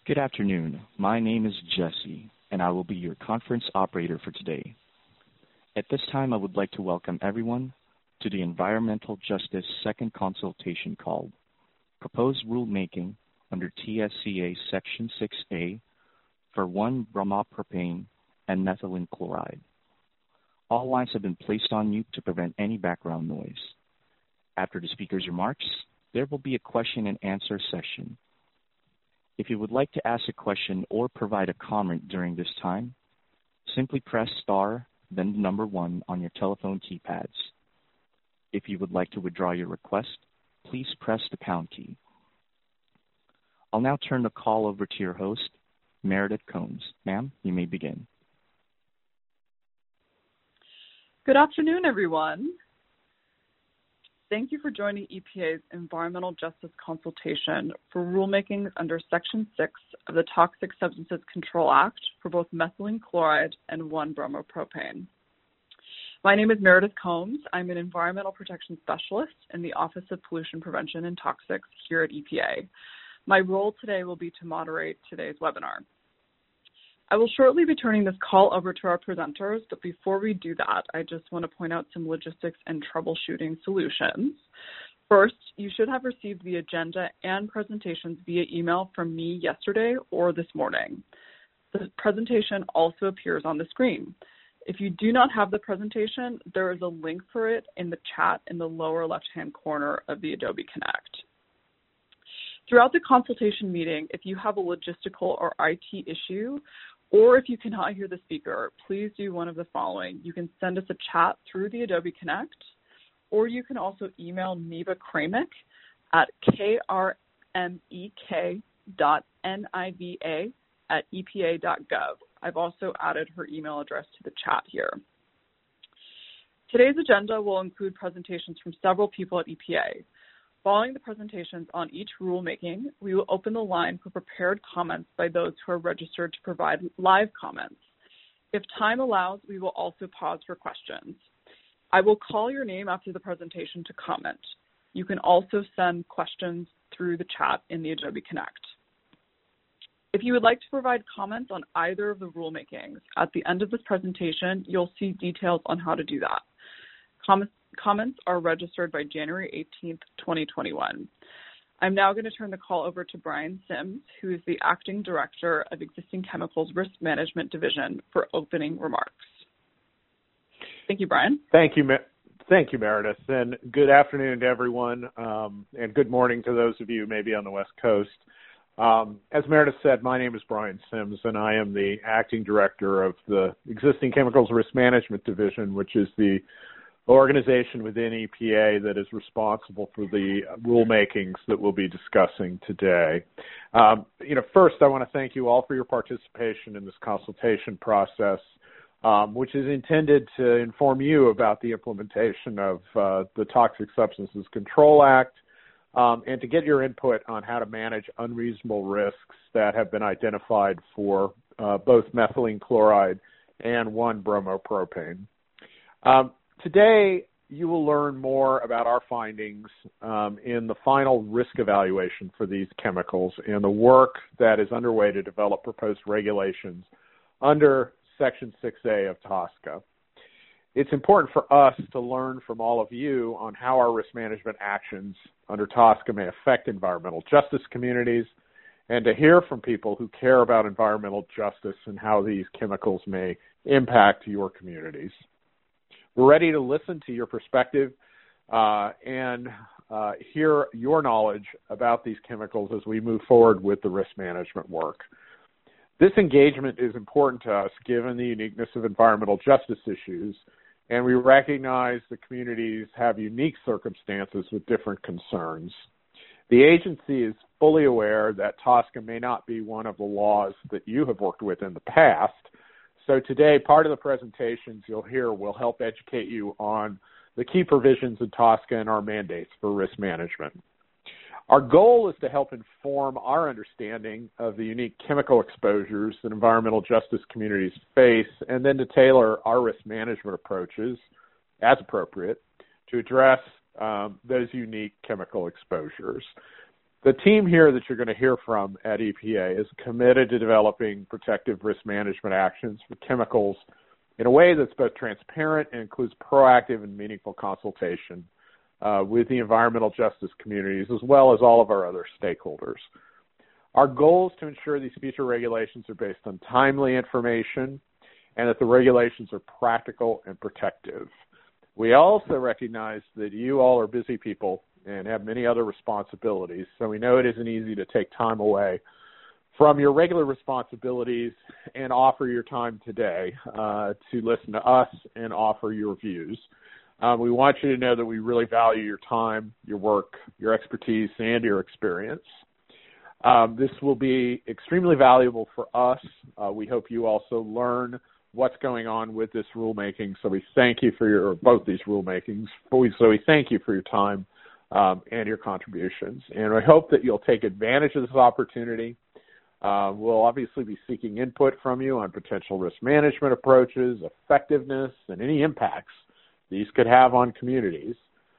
Good afternoon. My name is Jesse, and I will be your conference operator for today. At this time, I would like to welcome everyone to the Environmental Justice Second Consultation Call, Proposed Rulemaking under TSCA Section 6A for 1-bromopropane and methylene chloride. All lines have been placed on mute to prevent any background noise. After the speaker's remarks, there will be a question and answer session. If you would like to ask a question or provide a comment during this time, simply press star, then the number 1 on your telephone keypads. If you would like to withdraw your request, please press the pound key. I'll now turn the call over to your host, Meredith Combs. Ma'am, you may begin. Good afternoon, everyone. Thank you for joining EPA's Environmental Justice Consultation for rulemakings under Section 6 of the Toxic Substances Control Act for both methylene chloride and 1-bromopropane. My name is Meredith Combs. I'm an environmental protection specialist in the Office of Pollution Prevention and Toxics here at EPA. My role today will be to moderate today's webinar. I will shortly be turning this call over to our presenters, but before we do that, I just want to point out some logistics and troubleshooting solutions. First, you should have received the agenda and presentations via email from me yesterday or this morning. The presentation also appears on the screen. If you do not have the presentation, there is a link for it in the chat in the lower left-hand corner of the Adobe Connect. Throughout the consultation meeting, if you have a logistical or IT issue, or if you cannot hear the speaker, please do one of the following. You can send us a chat through the Adobe Connect, or you can also email Neva Kramick at krmek.niva@epa.gov. I've also added her email address to the chat here. Today's agenda will include presentations from several people at EPA. Following the presentations on each rulemaking, we will open the line for prepared comments by those who are registered to provide live comments. If time allows, we will also pause for questions. I will call your name after the presentation to comment. You can also send questions through the chat in the Adobe Connect. If you would like to provide comments on either of the rulemakings, at the end of this presentation, you'll see details on how to do that. Comments are registered by January 18th, 2021. I'm now going to turn the call over to Brian Sims, who is the Acting Director of Existing Chemicals Risk Management Division, for opening remarks. Thank you, Brian. Thank you, Meredith, and good afternoon to everyone, and good morning to those of you maybe on the West Coast. As Meredith said, my name is Brian Sims, and I am the Acting Director of the Existing Chemicals Risk Management Division, which is the organization within EPA that is responsible for the rulemakings that we'll be discussing today. First, I want to thank you all for your participation in this consultation process, which is intended to inform you about the implementation of the Toxic Substances Control Act, and to get your input on how to manage unreasonable risks that have been identified for both methylene chloride and 1-bromopropane. Today, you will learn more about our findings in the final risk evaluation for these chemicals and the work that is underway to develop proposed regulations under Section 6A of TSCA. It's important for us to learn from all of you on how our risk management actions under TSCA may affect environmental justice communities, and to hear from people who care about environmental justice and how these chemicals may impact your communities. We're ready to listen to your perspective and hear your knowledge about these chemicals as we move forward with the risk management work. This engagement is important to us given the uniqueness of environmental justice issues, and we recognize the communities have unique circumstances with different concerns. The agency is fully aware that TSCA may not be one of the laws that you have worked with in the past. So today, part of the presentations you'll hear will help educate you on the key provisions in TSCA and our mandates for risk management. Our goal is to help inform our understanding of the unique chemical exposures that environmental justice communities face, and then to tailor our risk management approaches, as appropriate, to address those unique chemical exposures. The team here that you're going to hear from at EPA is committed to developing protective risk management actions for chemicals in a way that's both transparent and includes proactive and meaningful consultation with the environmental justice communities as well as all of our other stakeholders. Our goal is to ensure these future regulations are based on timely information and that the regulations are practical and protective. We also recognize that you all are busy people and have many other responsibilities, so we know it isn't easy to take time away from your regular responsibilities and offer your time today to listen to us and offer your views. We want you to know that we really value your time, your work, your expertise, and your experience. This will be extremely valuable for us. We hope you also learn what's going on with this rulemaking. So we thank you for both these rulemakings. So we thank you for your time and your contributions. And I hope that you'll take advantage of this opportunity. We'll obviously be seeking input from you on potential risk management approaches, effectiveness, and any impacts these could have on communities.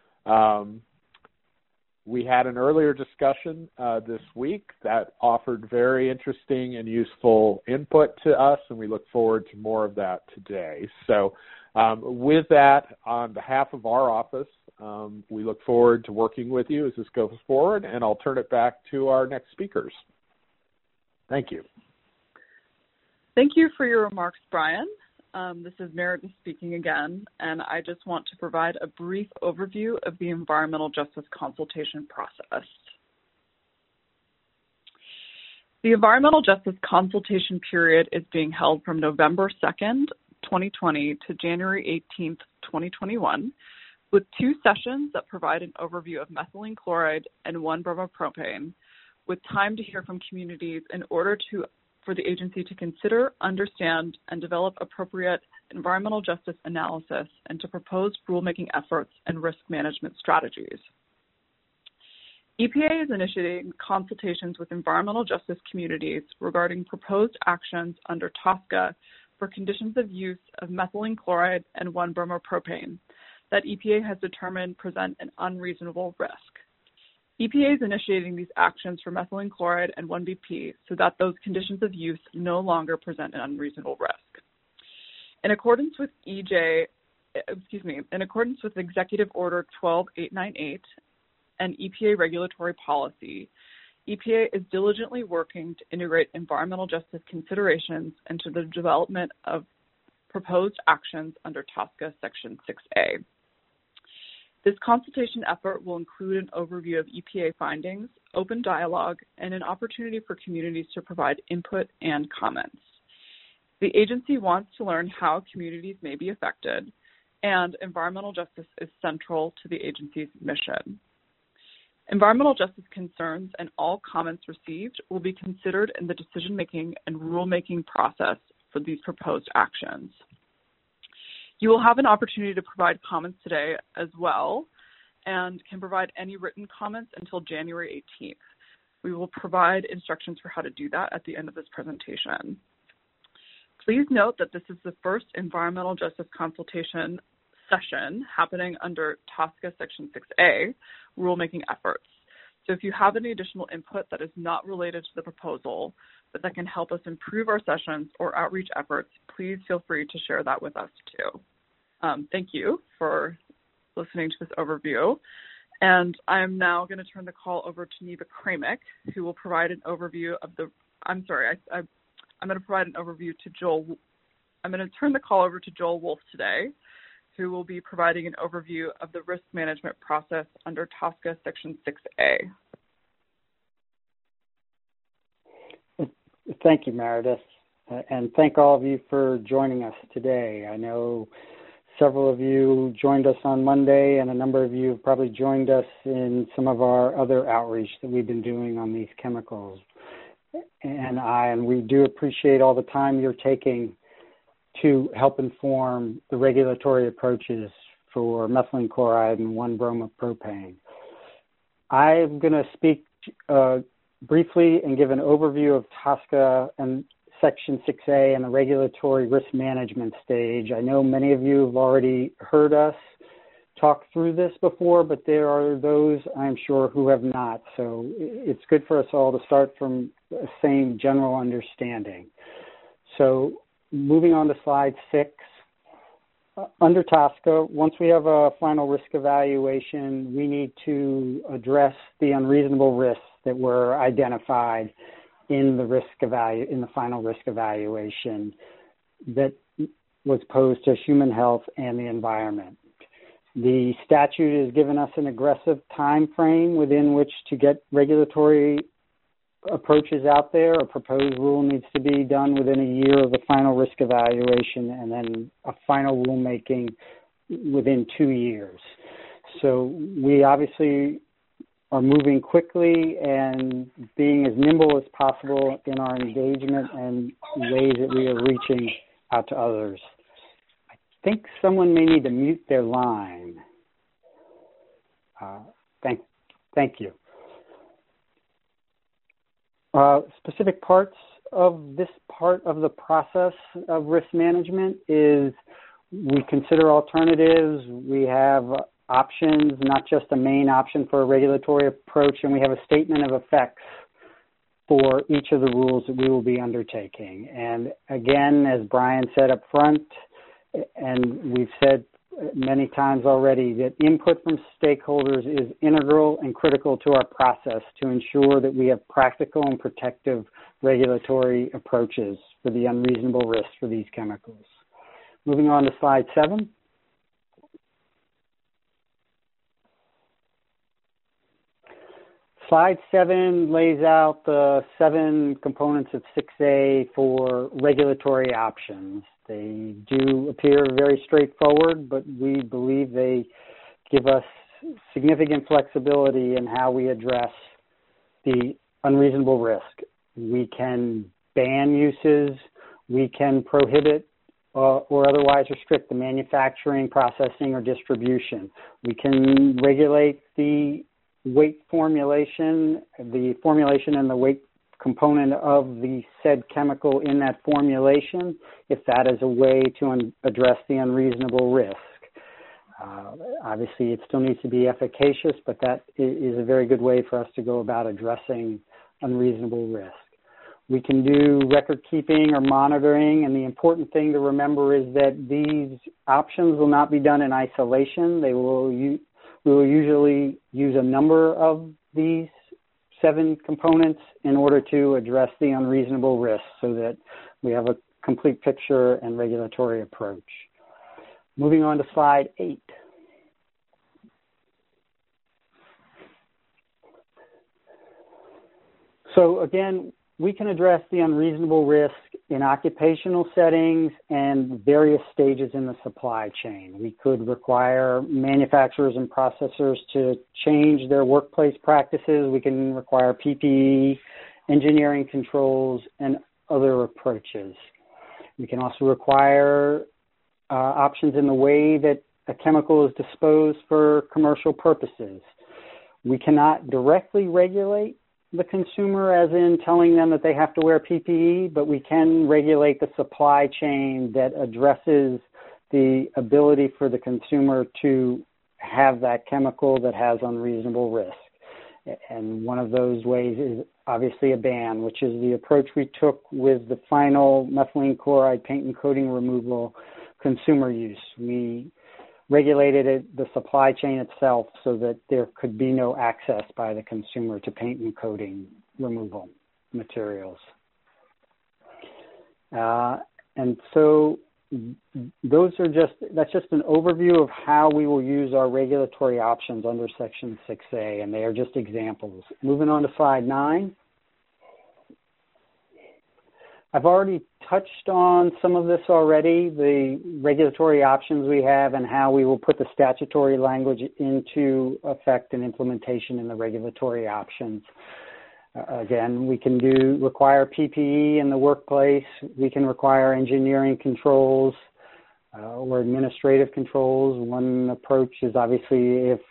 We had an earlier discussion this week that offered very interesting and useful input to us, and we look forward to more of that today. So with that, on behalf of our office, we look forward to working with you as this goes forward, and I'll turn it back to our next speakers. Thank you. Thank you for your remarks, Brian. This is Meredith speaking again, and I just want to provide a brief overview of the environmental justice consultation process. The environmental justice consultation period is being held from November 2nd, 2020 to January 18th, 2021, with 2 sessions that provide an overview of methylene chloride and 1-bromopropane, with time to hear from communities in order for the agency to consider, understand, and develop appropriate environmental justice analysis and to propose rulemaking efforts and risk management strategies. EPA is initiating consultations with environmental justice communities regarding proposed actions under TSCA for conditions of use of methylene chloride and 1-bromopropane that EPA has determined present an unreasonable risk. EPA is initiating these actions for methylene chloride and 1BP so that those conditions of use no longer present an unreasonable risk. In accordance with Executive Order 12898 and EPA regulatory policy, EPA is diligently working to integrate environmental justice considerations into the development of proposed actions under TSCA Section 6A. This consultation effort will include an overview of EPA findings, open dialogue, and an opportunity for communities to provide input and comments. The agency wants to learn how communities may be affected, and environmental justice is central to the agency's mission. Environmental justice concerns and all comments received will be considered in the decision-making and rulemaking process for these proposed actions. You will have an opportunity to provide comments today as well and can provide any written comments until January 18th. We will provide instructions for how to do that at the end of this presentation. Please note that this is the first environmental justice consultation session happening under TSCA Section 6A rulemaking efforts. So if you have any additional input that is not related to the proposal, but that can help us improve our sessions or outreach efforts, please feel free to share that with us too. Thank you for listening to this overview. And I'm now going to turn the call over to Neva Kramick, who will provide an overview of I'm going to provide an overview to Joel. I'm going to turn the call over to Joel Wolf today, who will be providing an overview of the risk management process under TSCA Section 6A. Thank you, Meredith, and thank all of you for joining us today. I know several of you joined us on Monday, and a number of you have probably joined us in some of our other outreach that we've been doing on these chemicals. And we do appreciate all the time you're taking to help inform the regulatory approaches for methylene chloride and 1-bromopropane. I'm going to speak briefly and give an overview of TSCA and Section 6A and the regulatory risk management stage. I know many of you have already heard us talked through this before, but there are those, I'm sure, who have not. So it's good for us all to start from the same general understanding. So moving on to slide 6. Under TSCA, once we have a final risk evaluation, we need to address the unreasonable risks that were identified in the final risk evaluation that was posed to human health and the environment. The statute has given us an aggressive time frame within which to get regulatory approaches out there. A proposed rule needs to be done within a year of the final risk evaluation, and then a final rulemaking within 2 years. So we obviously are moving quickly and being as nimble as possible in our engagement and ways that we are reaching out to others. I think someone may need to mute their line. Thank you. Specific parts of this part of the process of risk management is we consider alternatives. We have options, not just a main option for a regulatory approach, and we have a statement of effects for each of the rules that we will be undertaking. And again, as Brian said up front, and we've said many times already, that input from stakeholders is integral and critical to our process to ensure that we have practical and protective regulatory approaches for the unreasonable risks for these chemicals. Moving on to slide 7. Slide 7 lays out the 7 components of 6A for regulatory options. They do appear very straightforward, but we believe they give us significant flexibility in how we address the unreasonable risk. We can ban uses, we can prohibit or otherwise restrict the manufacturing, processing, or distribution. We can regulate the weight formulation, and the weight component of the said chemical in that formulation, if that is a way to address the unreasonable risk. Obviously, it still needs to be efficacious, but that is a very good way for us to go about addressing unreasonable risk. We can do record keeping or monitoring, and the important thing to remember is that these options will not be done in isolation. We will usually use a number of these 7 components in order to address the unreasonable risks so that we have a complete picture and regulatory approach. Moving on to slide 8. So again, we can address the unreasonable risk in occupational settings and various stages in the supply chain. We could require manufacturers and processors to change their workplace practices. We can require PPE, engineering controls, and other approaches. We can also require options in the way that a chemical is disposed for commercial purposes. We cannot directly regulate the consumer, as in telling them that they have to wear PPE, but we can regulate the supply chain that addresses the ability for the consumer to have that chemical that has unreasonable risk. And one of those ways is obviously a ban, which is the approach we took with the final methylene chloride paint and coating removal consumer use. We regulated the supply chain itself so that there could be no access by the consumer to paint and coating removal materials. And so that's just an overview of how we will use our regulatory options under Section 6A, and they are just examples. Moving on to slide 9. I've already touched on some of this already, the regulatory options we have and how we will put the statutory language into effect and implementation in the regulatory options. Again, we can require PPE in the workplace. We can require engineering controls or administrative controls. One approach is obviously if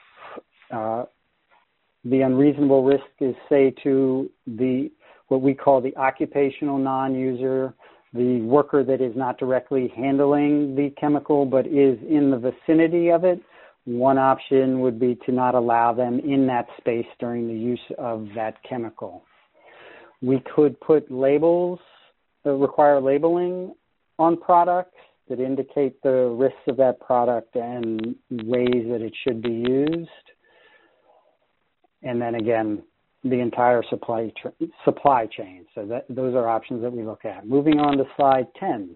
the unreasonable risk is, say, to what we call the occupational non-user, the worker that is not directly handling the chemical but is in the vicinity of it, One option would be to not allow them in that space during the use of that chemical. We could put labels, require labeling on products that indicate the risks of that product and ways that it should be used. And then again, the entire supply chain. So those are options that we look at. Moving on to slide 10.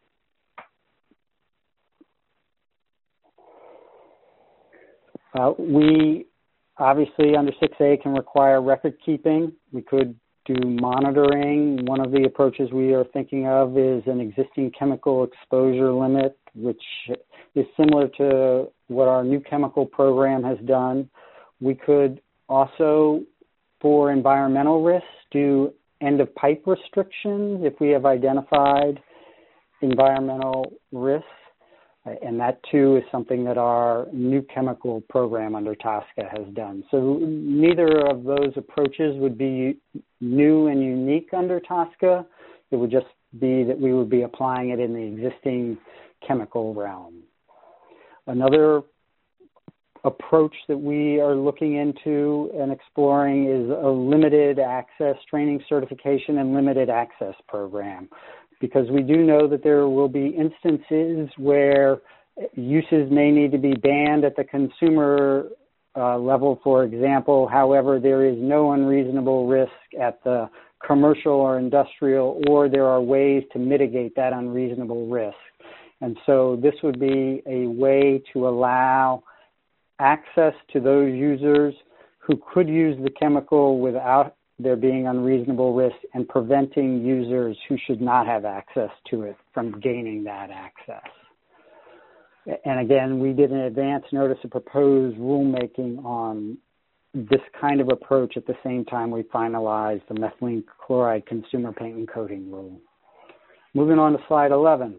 We obviously under 6A can require record keeping. We could do monitoring. One of the approaches we are thinking of is an existing chemical exposure limit, which is similar to what our new chemical program has done. We could also, for environmental risks, do end of pipe restrictions if we have identified environmental risks. And that, too, is something that our new chemical program under TSCA has done. So neither of those approaches would be new and unique under TSCA. It would just be that we would be applying it in the existing chemical realm. Another approach that we are looking into and exploring is a limited access training certification and limited access program, because we do know that there will be instances where uses may need to be banned at the consumer level, for example. However, there is no unreasonable risk at the commercial or industrial, or there are ways to mitigate that unreasonable risk. And so this would be a way to allow access to those users who could use the chemical without there being unreasonable risk, and preventing users who should not have access to it from gaining that access. And again, we did an advance notice of proposed rulemaking on this kind of approach at the same time we finalized the methylene chloride consumer paint and coating rule. Moving on to slide 11.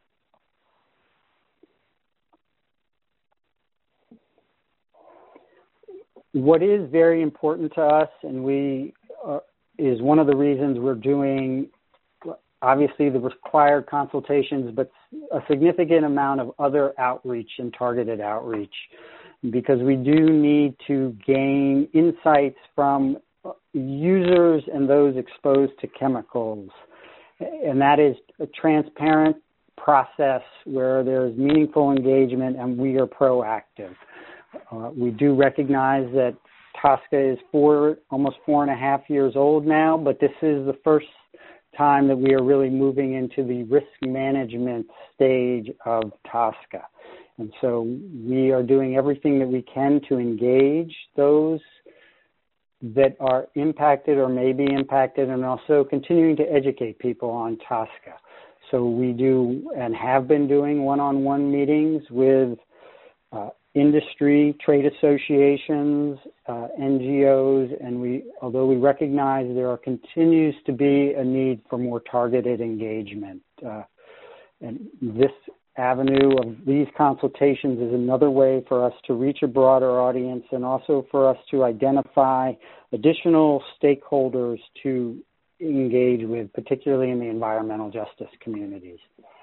What is very important to us, and is one of the reasons we're doing, obviously, the required consultations, but a significant amount of other outreach and targeted outreach, because we do need to gain insights from users and those exposed to chemicals. And that is a transparent process where there's meaningful engagement and we are proactive. We do recognize that TSCA is almost 4.5 years old now, but this is the first time that we are really moving into the risk management stage of TSCA. And so we are doing everything that we can to engage those that are impacted or may be impacted, and also continuing to educate people on TSCA. So we do and have been doing one-on-one meetings with industry, trade associations, NGOs, and although we recognize there continues to be a need for more targeted engagement. And this avenue of these consultations is another way for us to reach a broader audience, and also for us to identify additional stakeholders to engage with, particularly in the environmental justice communities.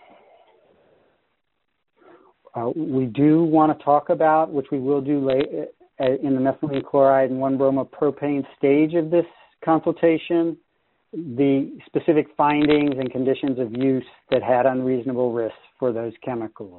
We do want to talk about, which we will do later in the methylene chloride and 1-bromopropane stage of this consultation, the specific findings and conditions of use that had unreasonable risks for those chemicals.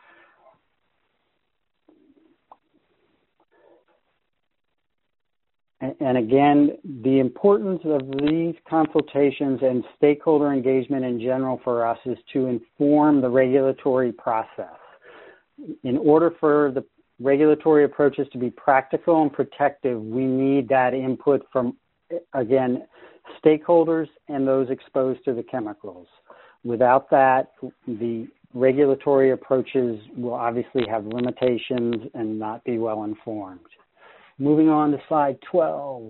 And again, the importance of these consultations and stakeholder engagement in general for us is to inform the regulatory process. In order for the regulatory approaches to be practical and protective, we need that input from, again, stakeholders and those exposed to the chemicals. Without that, the regulatory approaches will obviously have limitations and not be well informed. Moving on to slide 12.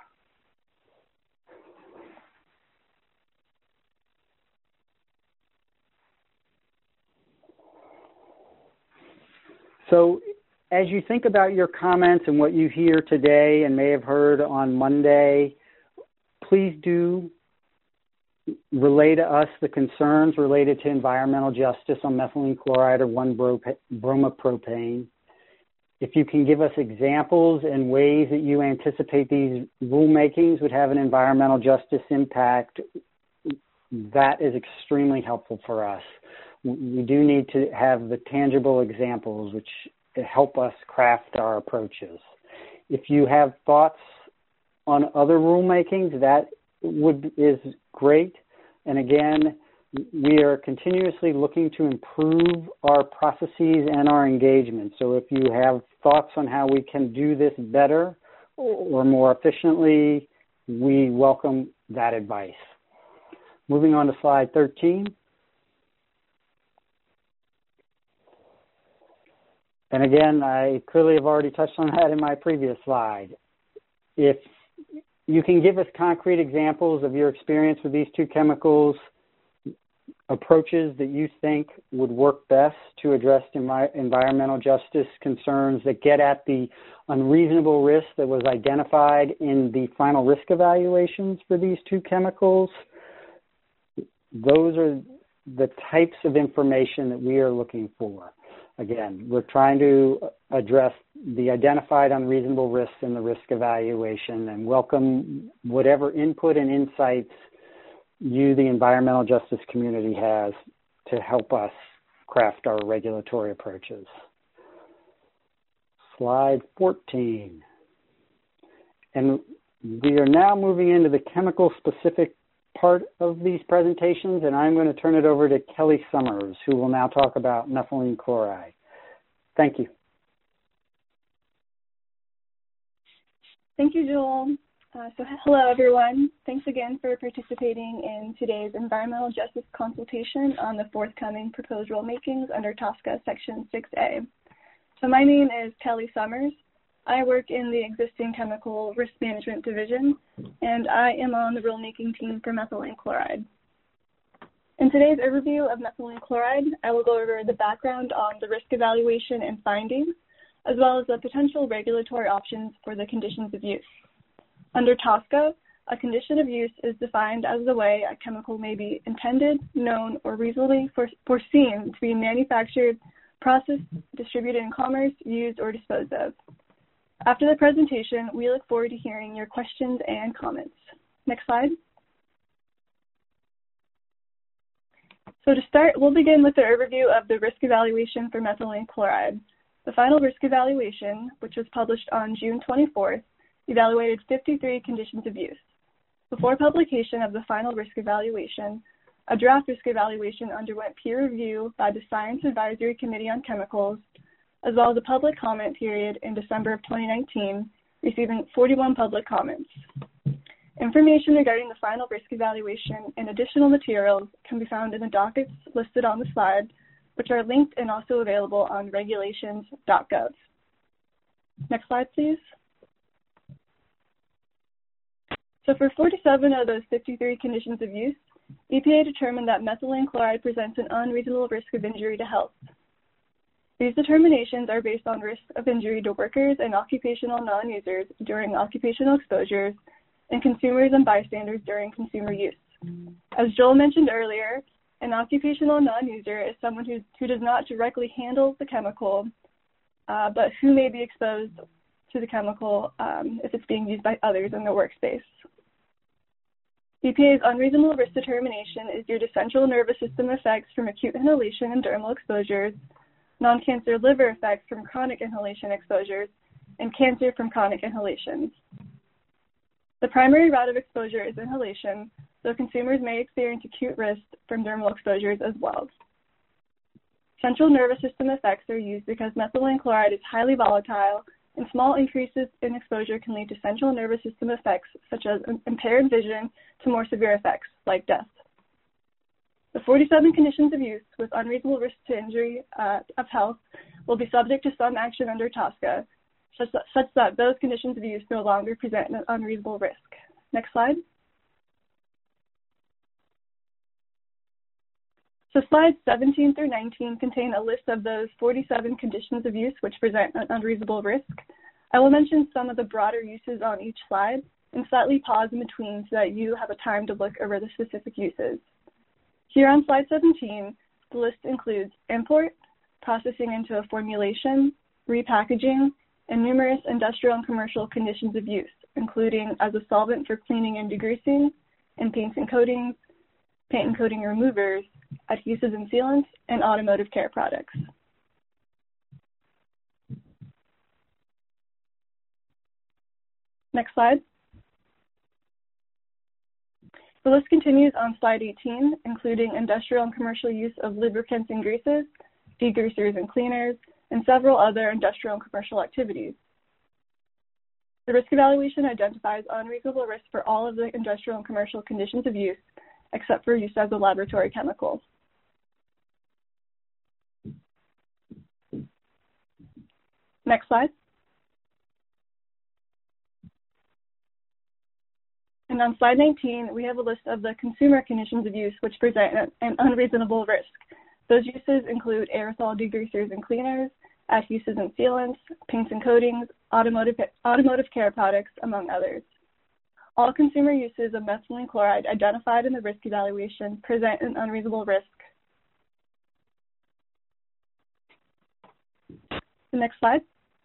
So as you think about your comments and what you hear today and may have heard on Monday, please do relay to us the concerns related to environmental justice on methylene chloride or 1-bromopropane. If you can give us examples and ways that you anticipate these rulemakings would have an environmental justice impact, that is extremely helpful for us. We do need to have the tangible examples which help us craft our approaches. If you have thoughts on other rulemakings, that is great. And again, we are continuously looking to improve our processes and our engagement. So if you have thoughts on how we can do this better or more efficiently, we welcome that advice. Moving on to slide 13. And again, I clearly have already touched on that in my previous slide. If you can give us concrete examples of your experience with these two chemicals, approaches that you think would work best to address environmental justice concerns that get at the unreasonable risk that was identified in the final risk evaluations for these two chemicals, those are the types of information that we are looking for. Again, we're trying to address the identified unreasonable risks in the risk evaluation and welcome whatever input and insights you, the environmental justice community, has to help us craft our regulatory approaches. Slide 14. And we are now moving into the chemical-specific part of these presentations, and I'm going to turn it over to Kelly Summers, who will now talk about methylene chloride. Thank you. Thank you, Joel. Hello, everyone. Thanks again for participating in today's environmental justice consultation on the forthcoming proposed rulemakings under TSCA Section 6A. So my name is Kelly Summers. I work in the existing chemical risk management division, and I am on the rulemaking team for methylene chloride. In today's overview of methylene chloride, I will go over the background on the risk evaluation and findings, as well as the potential regulatory options for the conditions of use. Under TSCA, a condition of use is defined as the way a chemical may be intended, known, or reasonably foreseen to be manufactured, processed, distributed in commerce, used, or disposed of. After the presentation, we look forward to hearing your questions and comments. Next slide. So to start, we'll begin with the overview of the risk evaluation for methylene chloride. The final risk evaluation, which was published on June 24th, evaluated 53 conditions of use. Before publication of the final risk evaluation, a draft risk evaluation underwent peer review by the Science Advisory Committee on Chemicals, as well as a public comment period in December of 2019, receiving 41 public comments. Information regarding the final risk evaluation and additional materials can be found in the dockets listed on the slide, which are linked and also available on regulations.gov. Next slide, please. So for 47 of those 53 conditions of use, EPA determined that methylene chloride presents an unreasonable risk of injury to health. These determinations are based on risk of injury to workers and occupational non-users during occupational exposures and consumers and bystanders during consumer use. As Joel mentioned earlier, an occupational non-user is someone who does not directly handle the chemical, but who may be exposed to the chemical if it's being used by others in their workspace. EPA's unreasonable risk determination is due to central nervous system effects from acute inhalation and dermal exposures, non-cancer liver effects from chronic inhalation exposures, and cancer from chronic inhalations. The primary route of exposure is inhalation, though consumers may experience acute risk from dermal exposures as well. Central nervous system effects are used because methylene chloride is highly volatile, and small increases in exposure can lead to central nervous system effects such as impaired vision to more severe effects like death. The 47 conditions of use with unreasonable risk to injury of health will be subject to some action under TSCA, such that those conditions of use no longer present an unreasonable risk. Next slide. So slides 17 through 19 contain a list of those 47 conditions of use which present an unreasonable risk. I will mention some of the broader uses on each slide and slightly pause in between so that you have a time to look over the specific uses. Here on slide 17, the list includes import, processing into a formulation, repackaging, and numerous industrial and commercial conditions of use, including as a solvent for cleaning and degreasing, in paints and coatings, paint and coating removers, adhesives and sealants, and automotive care products. Next slide. The list continues on slide 18, including industrial and commercial use of lubricants and greases, degreasers and cleaners, and several other industrial and commercial activities. The risk evaluation identifies unreasonable risk for all of the industrial and commercial conditions of use, except for use as a laboratory chemical. Next slide. And on slide 19, we have a list of the consumer conditions of use which present an unreasonable risk. Those uses include aerosol degreasers and cleaners, adhesives and sealants, paints and coatings, automotive care products, among others. All consumer uses of methylene chloride identified in the risk evaluation present an unreasonable risk. The next slide.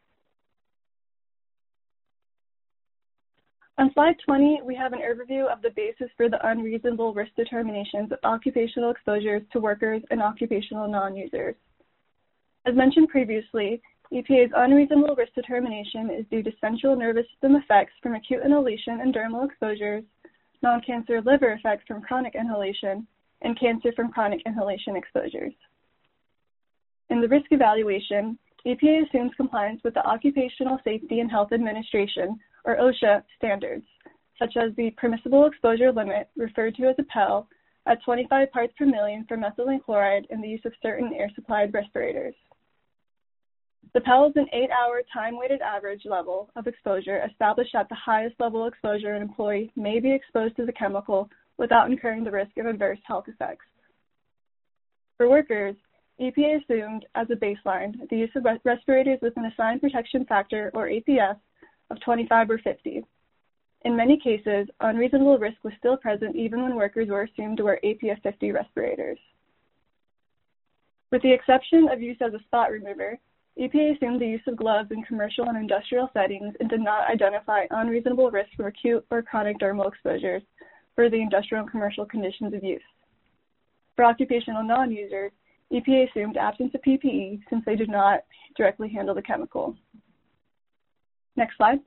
On slide 20, we have an overview of the basis for the unreasonable risk determinations of occupational exposures to workers and occupational non-users. As mentioned previously, EPA's unreasonable risk determination is due to central nervous system effects from acute inhalation and dermal exposures, non-cancer liver effects from chronic inhalation, and cancer from chronic inhalation exposures. In the risk evaluation, EPA assumes compliance with the Occupational Safety and Health Administration, or OSHA, standards, such as the permissible exposure limit, referred to as a PEL, at 25 parts per million for methylene chloride in the use of certain air-supplied respirators. The PEL is an 8-hour time-weighted average level of exposure established at the highest level of exposure an employee may be exposed to the chemical without incurring the risk of adverse health effects. For workers, EPA assumed as a baseline the use of respirators with an assigned protection factor, or APF, of 25 or 50. In many cases, unreasonable risk was still present even when workers were assumed to wear APF 50 respirators. With the exception of use as a spot remover, EPA assumed the use of gloves in commercial and industrial settings and did not identify unreasonable risk from acute or chronic dermal exposures for the industrial and commercial conditions of use. For occupational non-users, EPA assumed absence of PPE since they did not directly handle the chemical. Next slide.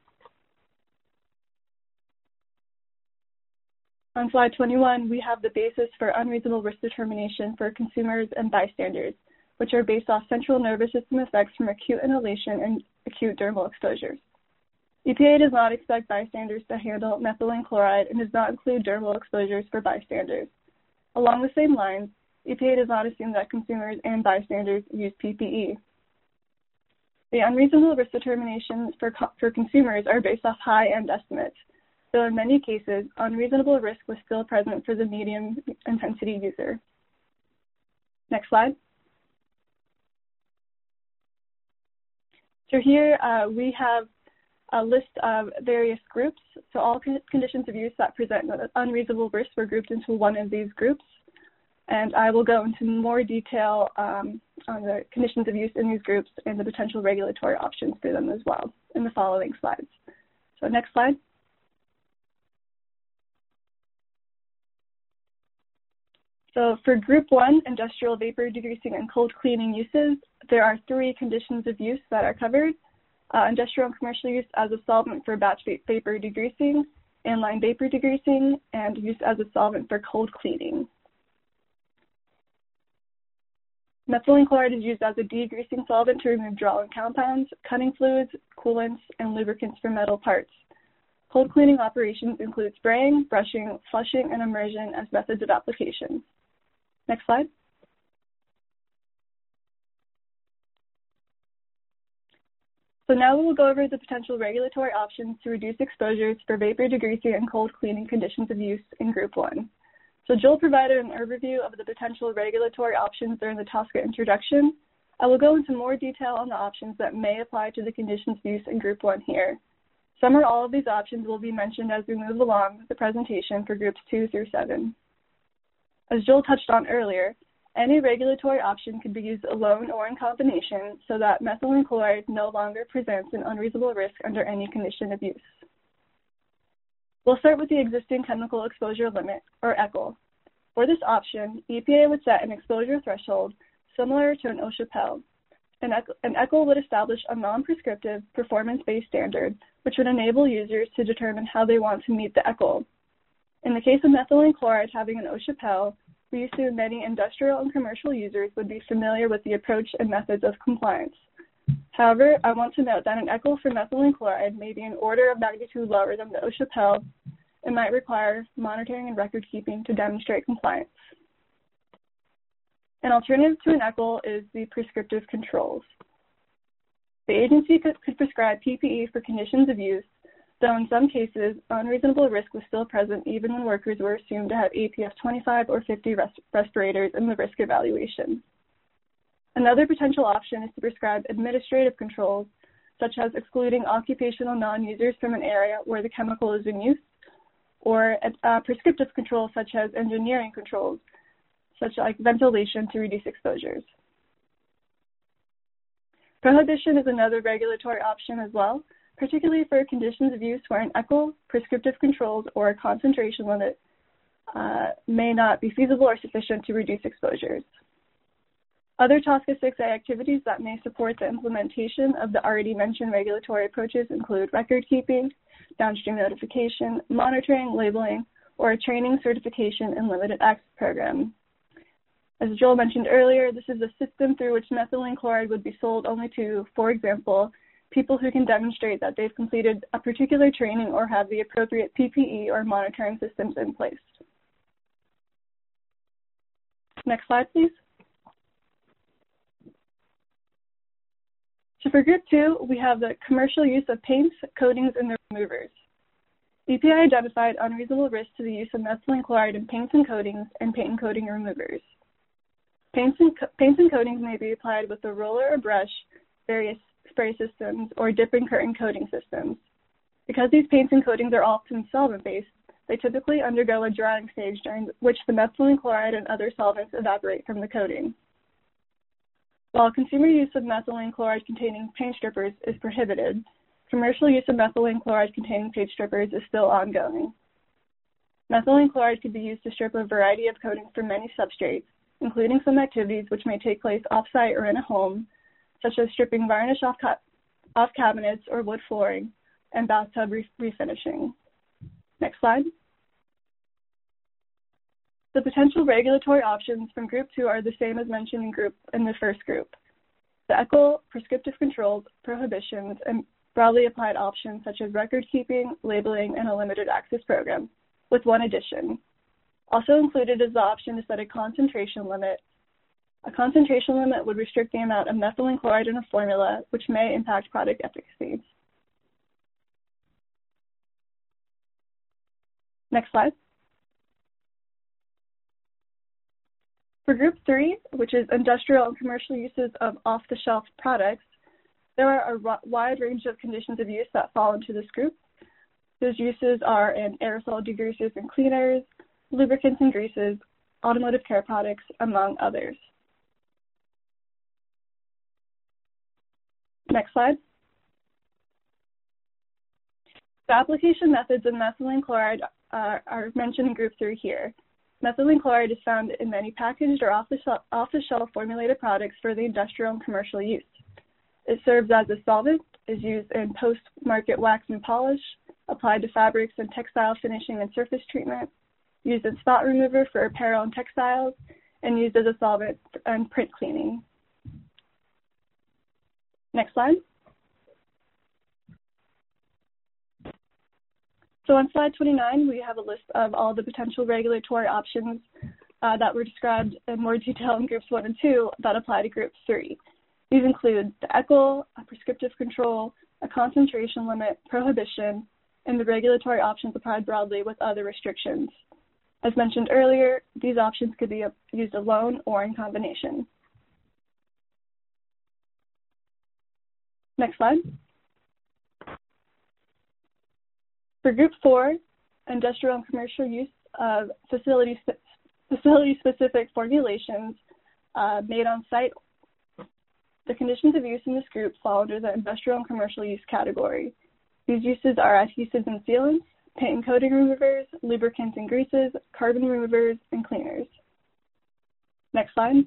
On slide 21, we have the basis for unreasonable risk determination for consumers and bystanders, which are based off central nervous system effects from acute inhalation and acute dermal exposures. EPA does not expect bystanders to handle methylene chloride and does not include dermal exposures for bystanders. Along the same lines, EPA does not assume that consumers and bystanders use PPE. The unreasonable risk determinations for consumers are based off high-end estimates, though in many cases, unreasonable risk was still present for the medium-intensity user. Next slide. So here we have a list of various groups. So all conditions of use that present unreasonable risk were grouped into one of these groups. And I will go into more detail on the conditions of use in these groups and the potential regulatory options for them as well in the following slides. So next slide. So for Group 1, industrial vapor degreasing and cold cleaning uses, there are 3 conditions of use that are covered. Industrial and commercial use as a solvent for batch vapor degreasing, inline vapor degreasing, and use as a solvent for cold cleaning. Methylene chloride is used as a degreasing solvent to remove drawing compounds, cutting fluids, coolants, and lubricants from metal parts. Cold cleaning operations include spraying, brushing, flushing, and immersion as methods of application. Next slide. So now we will go over the potential regulatory options to reduce exposures for vapor degreasing and cold cleaning conditions of use in Group 1. So Joel provided an overview of the potential regulatory options during the TSCA introduction. I will go into more detail on the options that may apply to the conditions of use in Group 1 here. Some or all of these options will be mentioned as we move along the presentation for Groups 2 through 7. As Joel touched on earlier, Any regulatory option could be used alone or in combination so that methylene chloride no longer presents an unreasonable risk under any condition of use. We'll start with the existing chemical exposure limit, or ECHL. For this option, EPA would set an exposure threshold similar to an OSHA PEL. An ECHL would establish a non-prescriptive, performance-based standard, which would enable users to determine how they want to meet the ECHL. In the case of methylene chloride having an OSHA PEL, we assume many industrial and commercial users would be familiar with the approach and methods of compliance. However, I want to note that an ECHL for methylene chloride may be an order of magnitude lower than the OSHA PEL and might require monitoring and record keeping to demonstrate compliance. An alternative to an ECHL is the prescriptive controls. The agency could prescribe PPE for conditions of use, though in some cases, unreasonable risk was still present even when workers were assumed to have APF 25 or 50 respirators in the risk evaluation. Another potential option is to prescribe administrative controls, such as excluding occupational non-users from an area where the chemical is in use, or prescriptive controls such as engineering controls, such like ventilation to reduce exposures. Prohibition is another regulatory option as well, particularly for conditions of use where an ECHL, prescriptive controls, or a concentration limit may not be feasible or sufficient to reduce exposures. Other TSCA 6A activities that may support the implementation of the already mentioned regulatory approaches include record keeping, downstream notification, monitoring, labeling, or a training, certification, and limited access program. As Joel mentioned earlier, this is a system through which methylene chloride would be sold only to, for example, people who can demonstrate that they've completed a particular training or have the appropriate PPE or monitoring systems in place. Next slide, please. So for group 2, we have the commercial use of paints, coatings, and their removers. EPA identified unreasonable risks to the use of methylene chloride in paints and coatings and paint and coating removers. Paints and coatings may be applied with a roller or brush, various spray systems, or dip and curtain coating systems. Because these paints and coatings are often solvent-based, they typically undergo a drying stage during which the methylene chloride and other solvents evaporate from the coating. While consumer use of methylene chloride containing paint strippers is prohibited, commercial use of methylene chloride containing paint strippers is still ongoing. Methylene chloride could be used to strip a variety of coatings for many substrates, including some activities which may take place off-site or in a home, such as stripping varnish off cabinets or wood flooring, and bathtub refinishing. Next slide. The potential regulatory options from Group 2 are the same as mentioned in the first group. The ECHL, prescriptive controls, prohibitions, and broadly applied options such as record keeping, labeling, and a limited access program, with one addition. Also included is the option to set a concentration limit. A concentration limit would restrict the amount of methylene chloride in a formula, which may impact product efficacy. Next slide. For Group 3, which is industrial and commercial uses of off-the-shelf products, there are a wide range of conditions of use that fall into this group. Those uses are in aerosol degreasers and cleaners, lubricants and greases, automotive care products, among others. Next slide. The application methods of methylene chloride are mentioned in Group 3 here. Methylene chloride is found in many packaged or off-the-shelf formulated products for the industrial and commercial use. It serves as a solvent, is used in post-market wax and polish, applied to fabrics and textile finishing and surface treatment, used as spot remover for apparel and textiles, and used as a solvent and print cleaning. Next slide. So on slide 29, we have a list of all the potential regulatory options that were described in more detail in Groups 1 and 2 that apply to Group 3. These include the ECHL, a prescriptive control, a concentration limit, prohibition, and the regulatory options applied broadly with other restrictions. As mentioned earlier, these options could be used alone or in combination. Next slide. For Group 4, industrial and commercial use of facility-specific formulations, made on site. The conditions of use in this group fall under the industrial and commercial use category. These uses are adhesives and sealants, paint and coating removers, lubricants and greases, carbon removers, and cleaners. Next slide.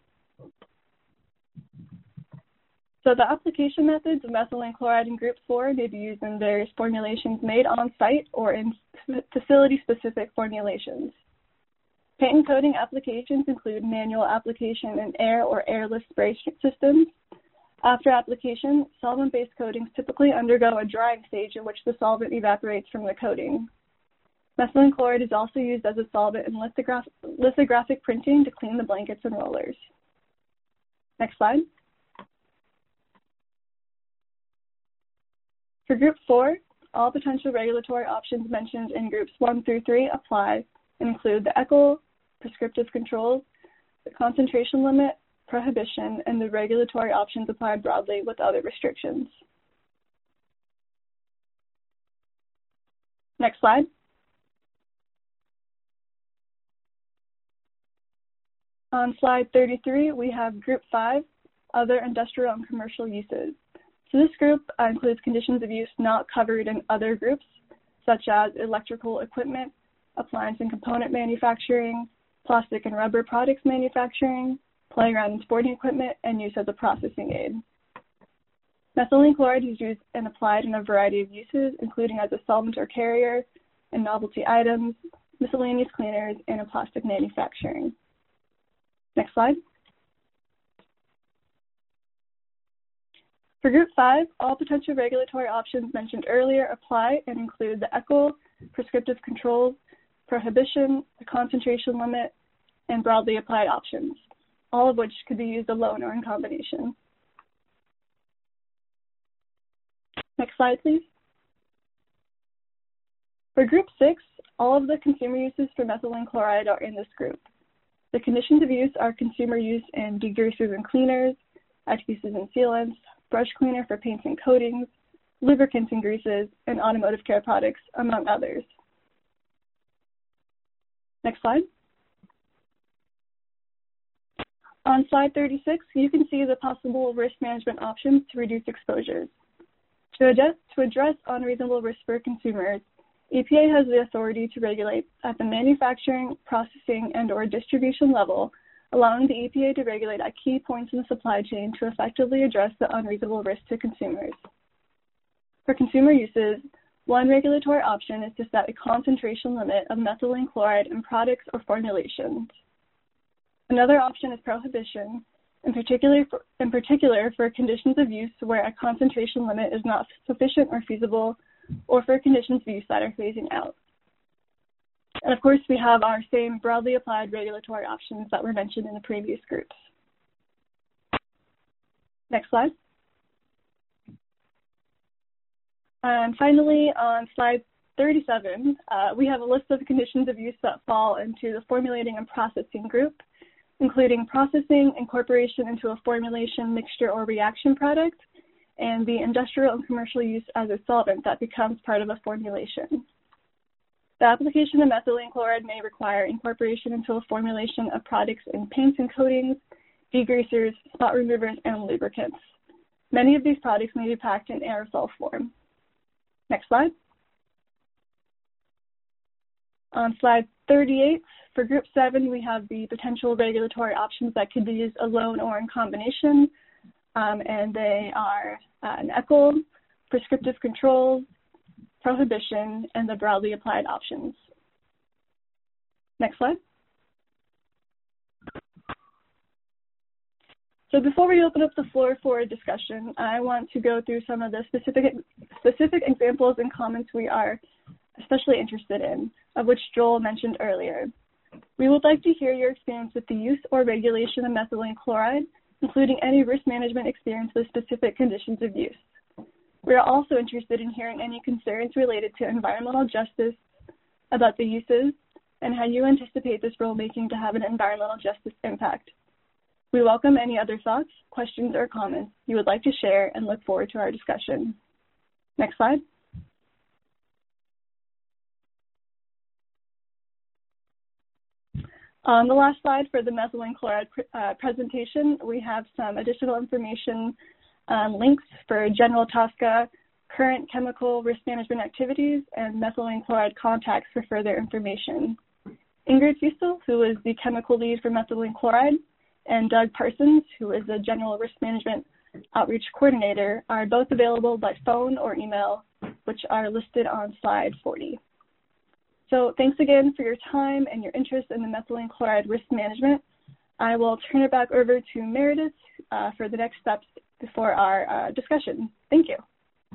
So the application methods of methylene chloride in Group 4 may be used in various formulations made on-site or in facility-specific formulations. Paint and coating applications include manual application in air or airless spray systems. After application, solvent-based coatings typically undergo a drying stage in which the solvent evaporates from the coating. Methylene chloride is also used as a solvent in lithographic printing to clean the blankets and rollers. Next slide. For Group 4, all potential regulatory options mentioned in Groups 1 through 3 apply and include the ECHL, prescriptive controls, the concentration limit, prohibition, and the regulatory options applied broadly with other restrictions. Next slide. On slide 33, we have Group 5, other industrial and commercial uses. So this group includes conditions of use not covered in other groups, such as electrical equipment, appliance and component manufacturing, plastic and rubber products manufacturing, playground and sporting equipment, and use as a processing aid. Methylene chloride is used and applied in a variety of uses, including as a solvent or carrier, in novelty items, miscellaneous cleaners, and in plastic manufacturing. Next slide. For Group 5, all potential regulatory options mentioned earlier apply and include the ECHL, prescriptive controls, prohibition, the concentration limit, and broadly applied options, all of which could be used alone or in combination. Next slide, please. For Group 6, all of the consumer uses for methylene chloride are in this group. The conditions of use are consumer use in degreasers and cleaners, adhesives and sealants, brush cleaner for paints and coatings, lubricants and greases, and automotive care products, among others. Next slide. On slide 36, you can see the possible risk management options to reduce exposures. To address unreasonable risk for consumers, EPA has the authority to regulate at the manufacturing, processing, and/or distribution level, allowing the EPA to regulate at key points in the supply chain to effectively address the unreasonable risk to consumers. For consumer uses, one regulatory option is to set a concentration limit of methylene chloride in products or formulations. Another option is prohibition, in particular for conditions of use where a concentration limit is not sufficient or feasible, or for conditions of use that are phasing out. And of course, we have our same broadly applied regulatory options that were mentioned in the previous groups. Next slide. And finally, on slide 37, we have a list of conditions of use that fall into the formulating and processing group, including processing, incorporation into a formulation, mixture, or reaction product, and the industrial and commercial use as a solvent that becomes part of a formulation. The application of methylene chloride may require incorporation into a formulation of products in paints and coatings, degreasers, spot removers, and lubricants. Many of these products may be packed in aerosol form. Next slide. On slide 38, for Group 7, we have the potential regulatory options that could be used alone or in combination, and they are an ECHL, prescriptive controls, prohibition, and the broadly applied options. Next slide. So before we open up the floor for a discussion, I want to go through some of the specific examples and comments we are especially interested in, of which Joel mentioned earlier. We would like to hear your experience with the use or regulation of methylene chloride, including any risk management experience with specific conditions of use. We are also interested in hearing any concerns related to environmental justice about the uses and how you anticipate this rulemaking to have an environmental justice impact. We welcome any other thoughts, questions, or comments you would like to share and look forward to our discussion. Next slide. On the last slide for the methylene chloride presentation, we have some additional information, links for general TSCA, current chemical risk management activities, and methylene chloride contacts for further information. Ingrid Fusel, who is the chemical lead for methylene chloride, and Doug Parsons, who is the general risk management outreach coordinator, are both available by phone or email, which are listed on slide 40. So thanks again for your time and your interest in the methylene chloride risk management. I will turn it back over to Meredith for the next steps before our discussion. Thank you.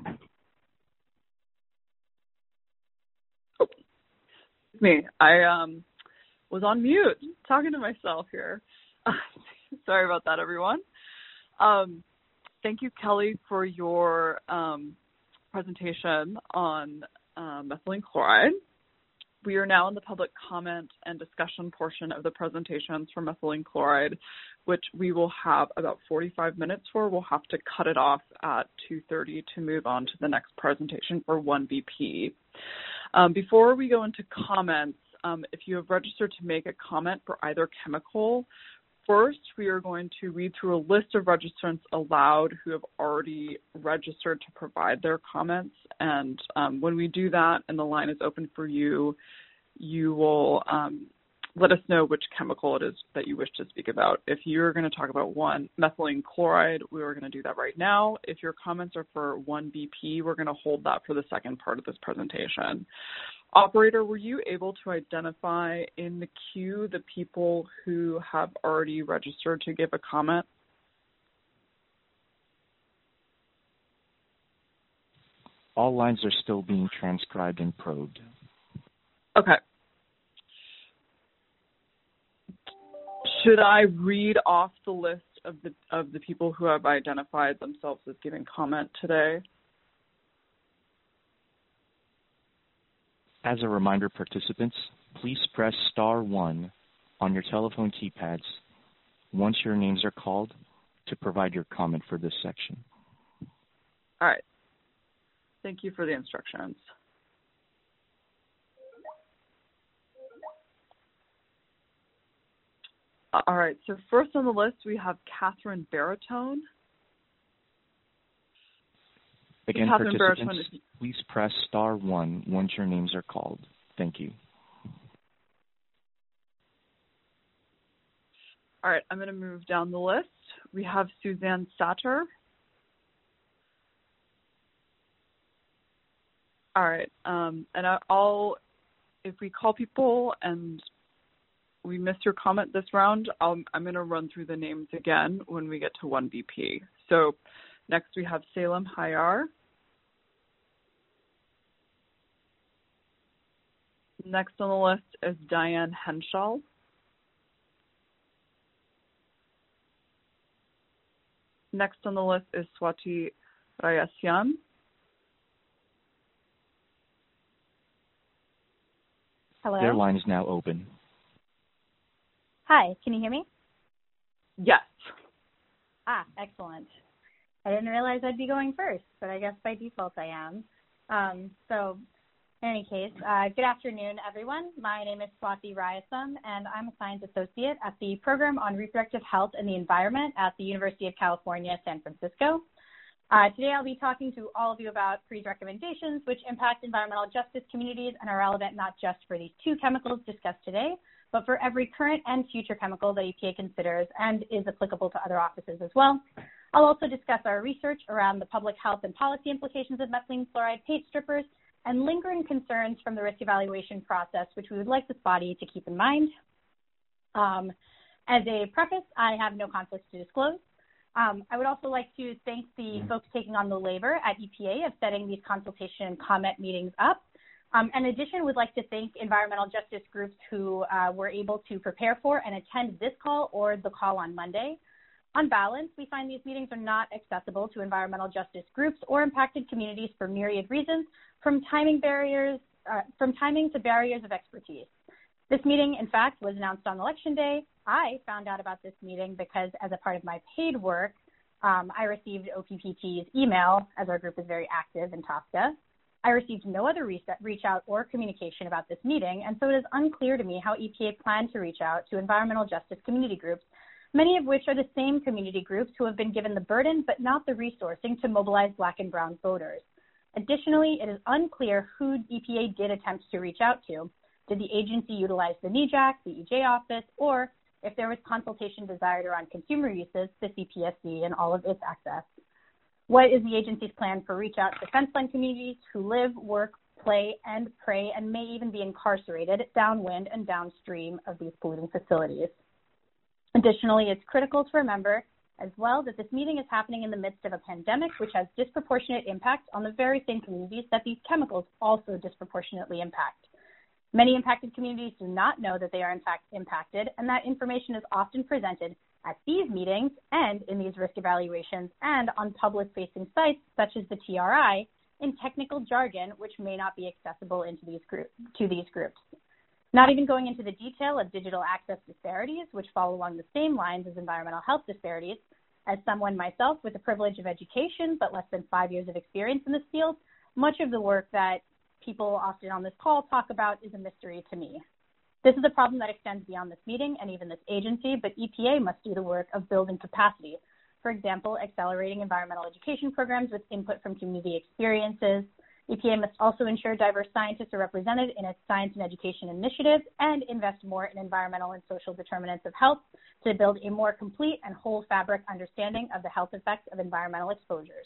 Me, I was on mute talking to myself here. Sorry about that, everyone. Thank you, Kelly, for your presentation on methylene chloride. We are now in the public comment and discussion portion of the presentations for methylene chloride, which we will have about 45 minutes for. We'll have to cut it off at 2:30 to move on to the next presentation for 1BP. Before we go into comments, if you have registered to make a comment for either chemical, first we are going to read through a list of registrants aloud who have already registered to provide their comments. And when we do that and the line is open for you, you will let us know which chemical it is that you wish to speak about. If you're going to talk about methylene chloride, we are going to do that right now. If your comments are for 1BP, we're going to hold that for the second part of this presentation. Operator, were you able to identify in the queue the people who have already registered to give a comment? All lines are still being transcribed and probed. Okay. Should I read off the list of the people who have identified themselves as giving comment today? As a reminder, participants, please press *1 on your telephone keypads once your names are called to provide your comment for this section. All right. Thank you for the instructions. All right, so first on the list, we have Catherine Baritone. Again, Catherine participants, Baritone, please press *1 once your names are called. Thank you. All right, I'm going to move down the list. We have Suzanne Satter. All right, and if we call people and we missed your comment this round, I'm going to run through the names again when we get to 1BP. So next we have Salem Hayar. Next on the list is Diane Henschel. Next on the list is Swati Rayasyan. Hello. Their line is now open. Hi, can you hear me? Yes. Excellent. I didn't realize I'd be going first, but I guess by default I am. So in any case, good afternoon, everyone. My name is Swati Rayasam, and I'm a science associate at the Program on Reproductive Health and the Environment at the University of California, San Francisco. Today I'll be talking to all of you about PRE's recommendations, which impact environmental justice communities and are relevant not just for these two chemicals discussed today, but for every current and future chemical that EPA considers and is applicable to other offices as well. I'll also discuss our research around the public health and policy implications of methylene chloride paint strippers and lingering concerns from the risk evaluation process, which we would like this body to keep in mind. As a preface, I have no conflicts to disclose. I would also like to thank the folks taking on the labor at EPA of setting these consultation and comment meetings up. In addition, we'd like to thank environmental justice groups who were able to prepare for and attend this call or the call on Monday. On balance, we find these meetings are not accessible to environmental justice groups or impacted communities for myriad reasons, from timing to barriers of expertise. This meeting, in fact, was announced on Election Day. I found out about this meeting because as a part of my paid work, I received OPPT's email, as our group is very active in TSCA. I received no other reach out or communication about this meeting, and so it is unclear to me how EPA planned to reach out to environmental justice community groups, many of which are the same community groups who have been given the burden but not the resourcing to mobilize Black and brown voters. Additionally, it is unclear who EPA did attempt to reach out to. Did the agency utilize the NEJAC, the EJ office, or if there was consultation desired around consumer uses, the CPSC and all of its access? What is the agency's plan for reach out to fenceline communities who live, work, play, and pray, and may even be incarcerated downwind and downstream of these polluting facilities? Additionally, it's critical to remember as well that this meeting is happening in the midst of a pandemic, which has disproportionate impact on the very same communities that these chemicals also disproportionately impact. Many impacted communities do not know that they are in fact impacted, and that information is often presented at these meetings and in these risk evaluations and on public-facing sites such as the TRI in technical jargon which may not be accessible to these groups. Not even going into the detail of digital access disparities, which fall along the same lines as environmental health disparities, as someone myself with the privilege of education but less than 5 years of experience in this field, much of the work that people often on this call talk about is a mystery to me. This is a problem that extends beyond this meeting and even this agency, but EPA must do the work of building capacity. For example, accelerating environmental education programs with input from community experiences. EPA must also ensure diverse scientists are represented in its science and education initiatives and invest more in environmental and social determinants of health to build a more complete and whole fabric understanding of the health effects of environmental exposures.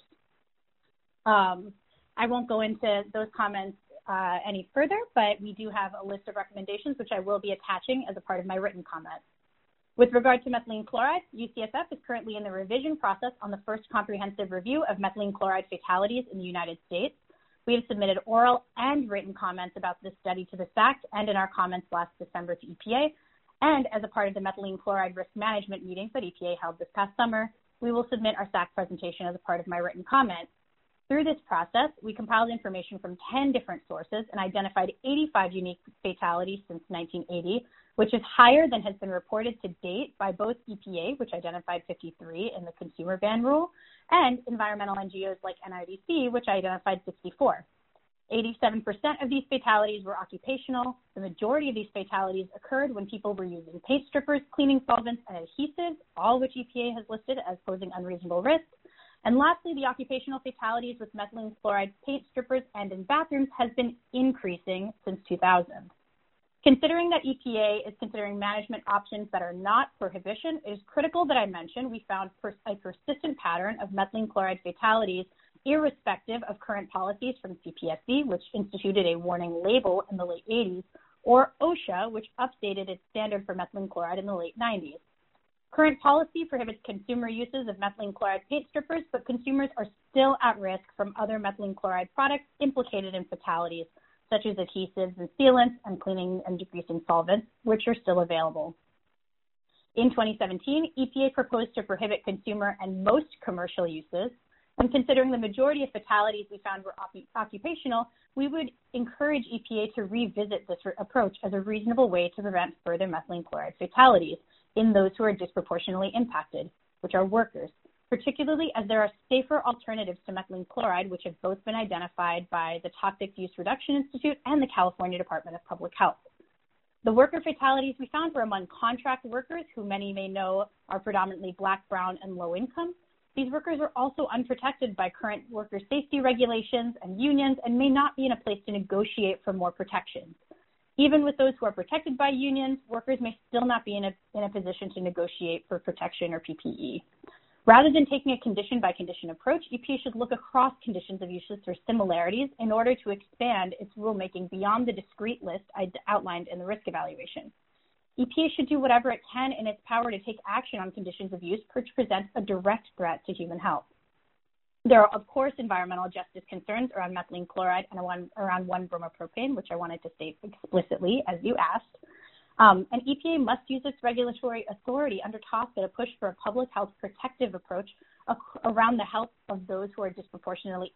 I won't go into those comments any further, but we do have a list of recommendations which I will be attaching as a part of my written comments. With regard to methylene chloride, UCSF is currently in the revision process on the first comprehensive review of methylene chloride fatalities in the United States. We have submitted oral and written comments about this study to the SAC and in our comments last December to EPA. And as a part of the methylene chloride risk management meetings that EPA held this past summer, we will submit our SAC presentation as a part of my written comment. Through this process, we compiled information from 10 different sources and identified 85 unique fatalities since 1980, which is higher than has been reported to date by both EPA, which identified 53 in the consumer ban rule, and environmental NGOs like NIDC, which identified 64. 87% of these fatalities were occupational. The majority of these fatalities occurred when people were using paint strippers, cleaning solvents, and adhesives, all which EPA has listed as posing unreasonable risks. And lastly, the occupational fatalities with methylene chloride paint strippers and in bathrooms has been increasing since 2000. Considering that EPA is considering management options that are not prohibition, it is critical that I mention we found a persistent pattern of methylene chloride fatalities irrespective of current policies from CPSC, which instituted a warning label in the late 80s, or OSHA, which updated its standard for methylene chloride in the late 90s. Current policy prohibits consumer uses of methylene chloride paint strippers, but consumers are still at risk from other methylene chloride products implicated in fatalities, such as adhesives and sealants and cleaning and degreasing solvents, which are still available. In 2017, EPA proposed to prohibit consumer and most commercial uses. And considering the majority of fatalities we found were occupational, we would encourage EPA to revisit this approach as a reasonable way to prevent further methylene chloride fatalities in those who are disproportionately impacted, which are workers, particularly as there are safer alternatives to methylene chloride, which have both been identified by the Toxic Use Reduction Institute and the California Department of Public Health. The worker fatalities we found were among contract workers, who many may know are predominantly Black, brown, and low income. These workers are also unprotected by current worker safety regulations and unions and may not be in a place to negotiate for more protections. Even with those who are protected by unions, workers may still not be in a position to negotiate for protection or PPE. Rather than taking a condition-by-condition approach, EPA should look across conditions of uses for similarities in order to expand its rulemaking beyond the discrete list I outlined in the risk evaluation. EPA should do whatever it can in its power to take action on conditions of use which present a direct threat to human health. There are, of course, environmental justice concerns around methylene chloride and around 1-bromopropane, which I wanted to state explicitly, as you asked. And EPA must use its regulatory authority under TSCA to push for a public health protective approach around the health of those who are disproportionately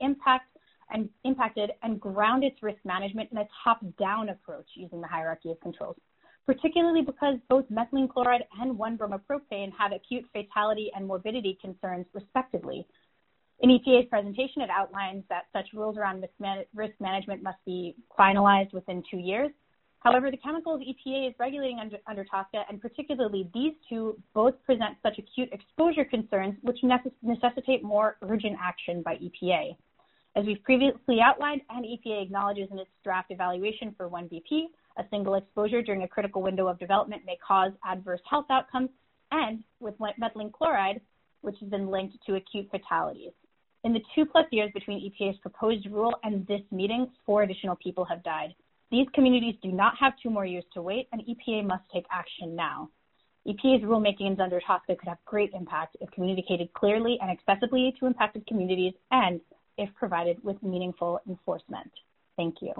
impacted and ground its risk management in a top-down approach using the hierarchy of controls, particularly because both methylene chloride and 1-bromopropane have acute fatality and morbidity concerns, respectively. In EPA's presentation, it outlines that such rules around risk management must be finalized within 2 years. However, the chemicals EPA is regulating under TSCA, and particularly these two, both present such acute exposure concerns which necessitate more urgent action by EPA. As we've previously outlined, and EPA acknowledges in its draft evaluation for 1BP, a single exposure during a critical window of development may cause adverse health outcomes, and with methylene chloride, which has been linked to acute fatalities. In the 2+ years between EPA's proposed rule and this meeting, 4 additional people have died. These communities do not have 2 more years to wait, and EPA must take action now. EPA's rulemakings under TSCA could have great impact if communicated clearly and accessibly to impacted communities and if provided with meaningful enforcement. Thank you.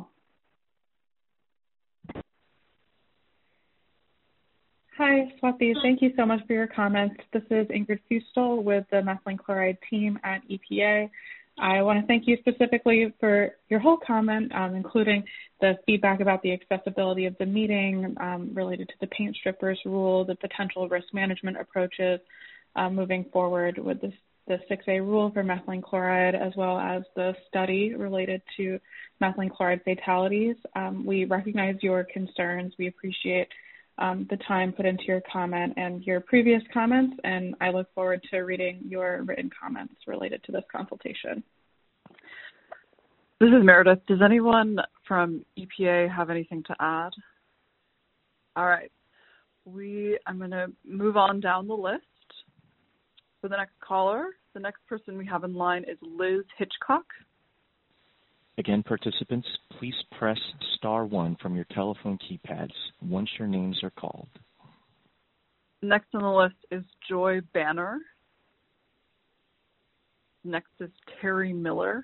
Hi, Swati. Thank you so much for your comments. This is Ingrid Fustel with the methylene chloride team at EPA. I want to thank you specifically for your whole comment, including the feedback about the accessibility of the meeting related to the paint strippers rule, the potential risk management approaches moving forward with the 6A rule for methylene chloride, as well as the study related to methylene chloride fatalities. We recognize your concerns. We appreciate the time put into your comment and your previous comments, and I look forward to reading your written comments related to this consultation. This is Meredith. Does anyone from EPA have anything to add? All right. I'm going to move on down the list. For the next caller, the next person we have in line is Liz Hitchcock. Again, participants, please press *1 from your telephone keypads once your names are called. Next on the list is Joy Banner. Next is Terry Miller.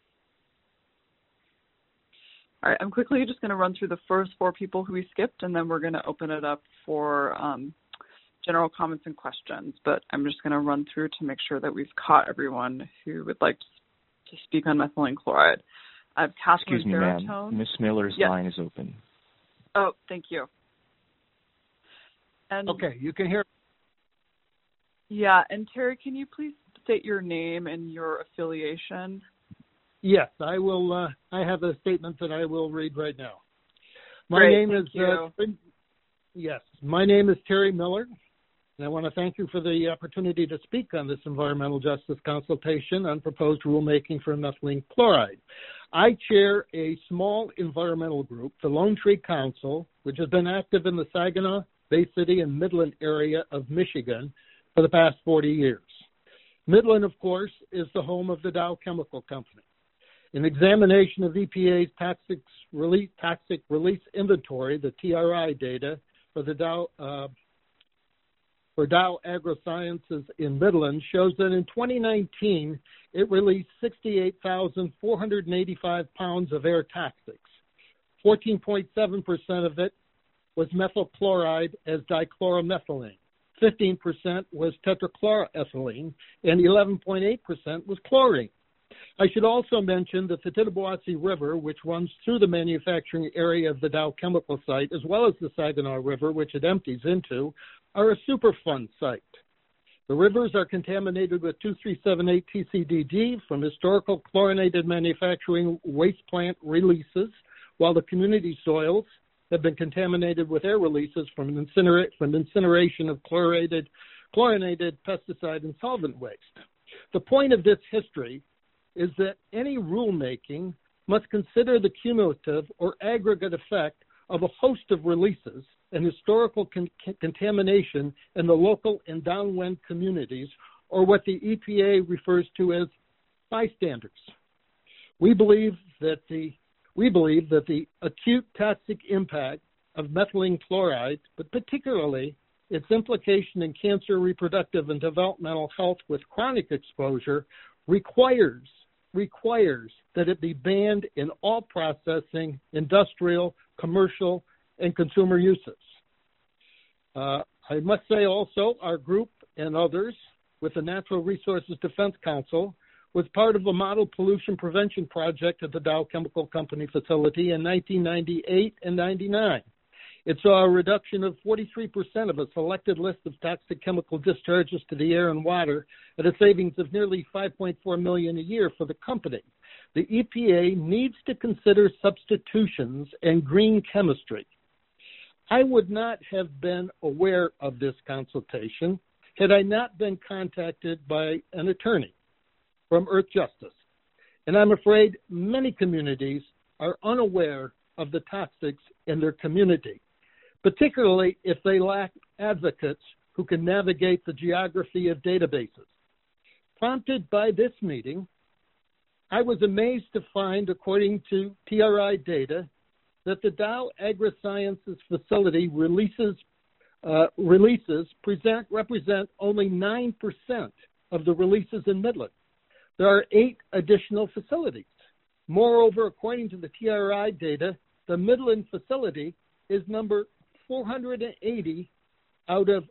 All right, I'm quickly just going to run through the first 4 people who we skipped, and then we're going to open it up for general comments and questions. But I'm just going to run through to make sure that we've caught everyone who would like to speak on methylene chloride. I have Catherine Excuse me, ma'am. Ms. Miller's line is open. Oh, thank you. And, okay, you can hear. Yeah, and Terry, can you please state your name and your affiliation? Yes, I will. I have a statement that I will read right now. My name is Terry Miller, and I want to thank you for the opportunity to speak on this environmental justice consultation on proposed rulemaking for methylene chloride. I chair a small environmental group, the Lone Tree Council, which has been active in the Saginaw, Bay City, and Midland area of Michigan for the past 40 years. Midland, of course, is the home of the Dow Chemical Company. An examination of EPA's toxic release inventory, the TRI data, for the Dow AgroSciences in Midland shows that in 2019, it released 68,485 pounds of air toxics. 14.7% of it was methyl chloride as dichloromethylene. 15% was tetrachloroethylene, and 11.8% was chlorine. I should also mention that the Tittabawassee River, which runs through the manufacturing area of the Dow Chemical site, as well as the Saginaw River, which it empties into, are a Superfund site. The rivers are contaminated with 2378 TCDD from historical chlorinated manufacturing waste plant releases, while the community soils have been contaminated with air releases from incineration of chlorinated pesticide and solvent waste. The point of this history is that any rulemaking must consider the cumulative or aggregate effect of a host of releases and historical contamination in the local and downwind communities, or what the EPA refers to as bystanders. We believe that the acute toxic impact of methylene chloride, but particularly its implication in cancer, reproductive, and developmental health with chronic exposure, requires that it be banned in all processing, industrial, commercial, and consumer uses. I must say also, our group and others with the Natural Resources Defense Council was part of a model pollution prevention project at the Dow Chemical Company facility in 1998 and 99. It saw a reduction of 43% of a selected list of toxic chemical discharges to the air and water at a savings of nearly $5.4 million a year for the company. The EPA needs to consider substitutions and green chemistry. I would not have been aware of this consultation had I not been contacted by an attorney from Earthjustice. And I'm afraid many communities are unaware of the toxics in their community, particularly if they lack advocates who can navigate the geography of databases. Prompted by this meeting, I was amazed to find, according to TRI data, that the Dow AgriSciences facility releases represent only 9% of the releases in Midland. There are 8 additional facilities. Moreover, according to the TRI data, the Midland facility is number 480 out of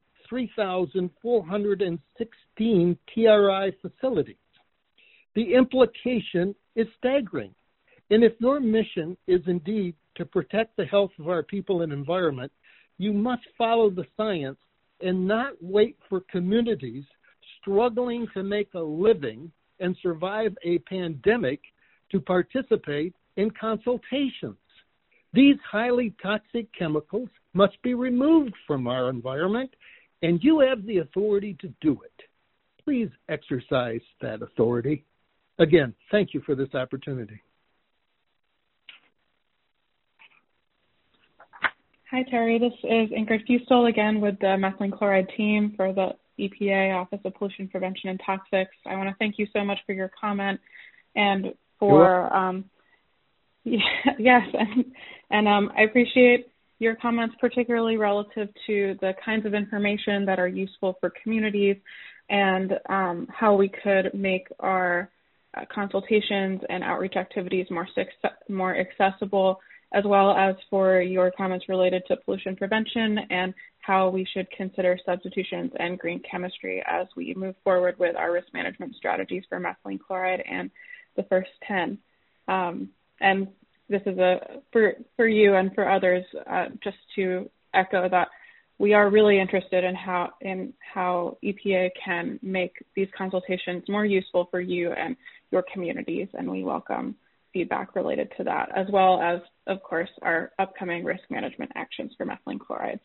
3,416 TRI facilities. The implication is staggering. And if your mission is indeed to protect the health of our people and environment, you must follow the science and not wait for communities struggling to make a living and survive a pandemic to participate in consultations. These highly toxic chemicals must be removed from our environment, and you have the authority to do it. Please exercise that authority. Again, thank you for this opportunity. Hi, Terry. This is Ingrid Fustel again with the methylene chloride team for the EPA Office of Pollution Prevention and Toxics. I want to thank you so much for your comment and for yes, and I appreciate your comments, particularly relative to the kinds of information that are useful for communities and how we could make our consultations and outreach activities more accessible, as well as for your comments related to pollution prevention and how we should consider substitutions and green chemistry as we move forward with our risk management strategies for methylene chloride and the first 10. And this is for you and for others, just to echo that we are really interested in how EPA can make these consultations more useful for you and your communities, and we welcome feedback related to that, as well as, of course, our upcoming risk management actions for methylene chloride.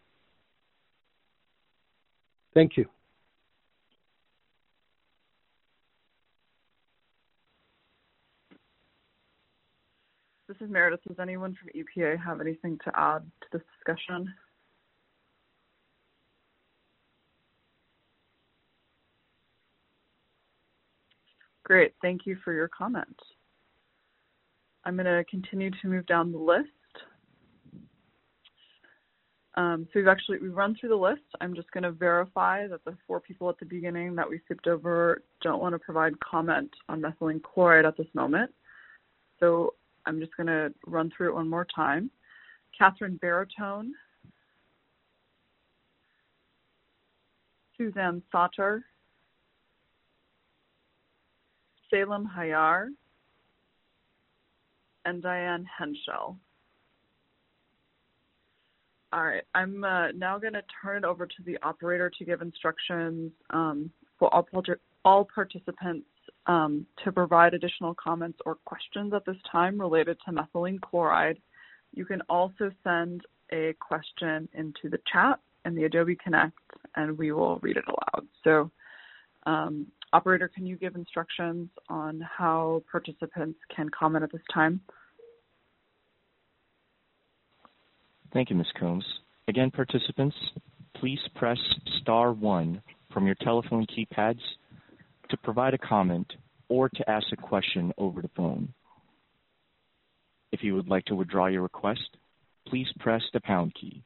Thank you. This is Meredith. Does anyone from EPA have anything to add to this discussion? Great. Thank you for your comment. I'm going to continue to move down the list. So we've run through the list. I'm just going to verify that the 4 people at the beginning that we skipped over don't want to provide comment on methylene chloride at this moment. So I'm just going to run through it one more time. Catherine Baritone, Suzanne Sauter, Salem Hayar, and Diane Henschel. All right, I'm now going to turn it over to the operator to give instructions for all participants to provide additional comments or questions at this time related to methylene chloride. You can also send a question into the chat in the Adobe Connect, and we will read it aloud. So, operator, can you give instructions on how participants can comment at this time? Thank you, Ms. Combs. Again, participants, please press *1 from your telephone keypads to provide a comment or to ask a question over the phone. If you would like to withdraw your request, please press the # key.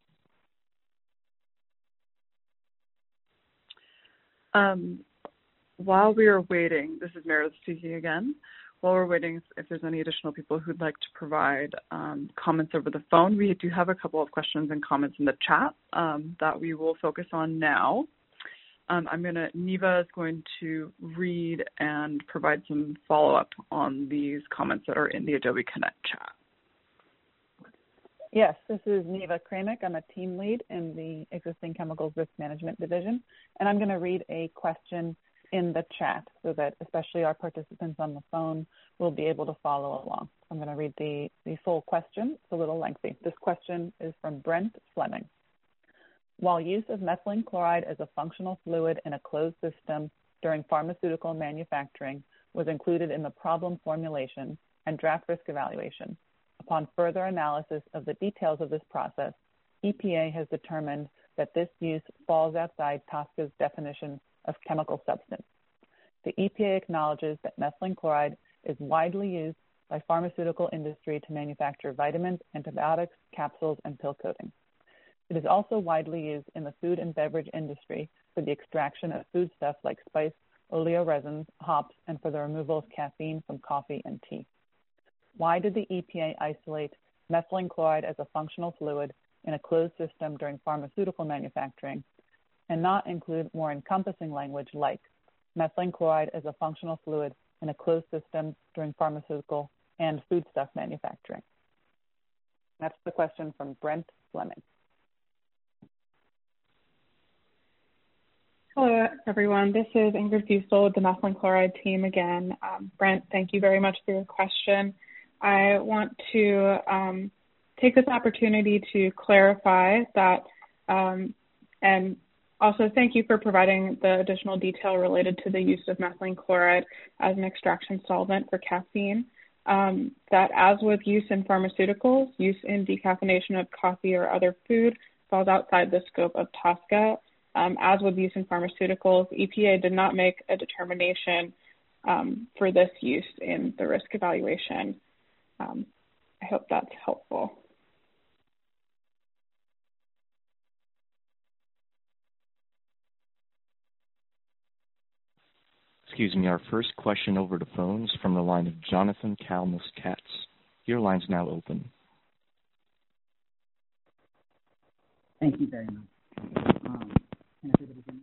While we are waiting, this is Meredith speaking again. While we're waiting, if there's any additional people who'd like to provide comments over the phone, we do have a couple of questions and comments in the chat that we will focus on now. Neva is going to read and provide some follow-up on these comments that are in the Adobe Connect chat. Yes, this is Neva Kramick. I'm a team lead in the Existing Chemicals Risk Management Division, and I'm going to read a question in the chat so that especially our participants on the phone will be able to follow along. I'm going to read the full question. It's a little lengthy. This question is from Brent Fleming. While use of methylene chloride as a functional fluid in a closed system during pharmaceutical manufacturing was included in the problem formulation and draft risk evaluation, upon further analysis of the details of this process, EPA has determined that this use falls outside TSCA's definition of chemical substance. The EPA acknowledges that methylene chloride is widely used by pharmaceutical industry to manufacture vitamins, antibiotics, capsules, and pill coatings. It is also widely used in the food and beverage industry for the extraction of foodstuffs like spice, oleoresins, hops, and for the removal of caffeine from coffee and tea. Why did the EPA isolate methylene chloride as a functional fluid in a closed system during pharmaceutical manufacturing and not include more encompassing language like methylene chloride as a functional fluid in a closed system during pharmaceutical and foodstuff manufacturing? That's the question from Brent Fleming. Hello, everyone. This is Ingrid Fusel with the methylene chloride team again. Brent, thank you very much for your question. I want to take this opportunity to clarify that, and also thank you for providing the additional detail related to the use of methylene chloride as an extraction solvent for caffeine. That as with use in pharmaceuticals, use in decaffeination of coffee or other food falls outside the scope of TSCA. As with use in pharmaceuticals, EPA did not make a determination for this use in the risk evaluation. I hope that's helpful. Excuse me, our first question over the phone is from the line of Jonathan Kalmus-Katz. Your line's now open. Thank you very much. Can everybody hear me?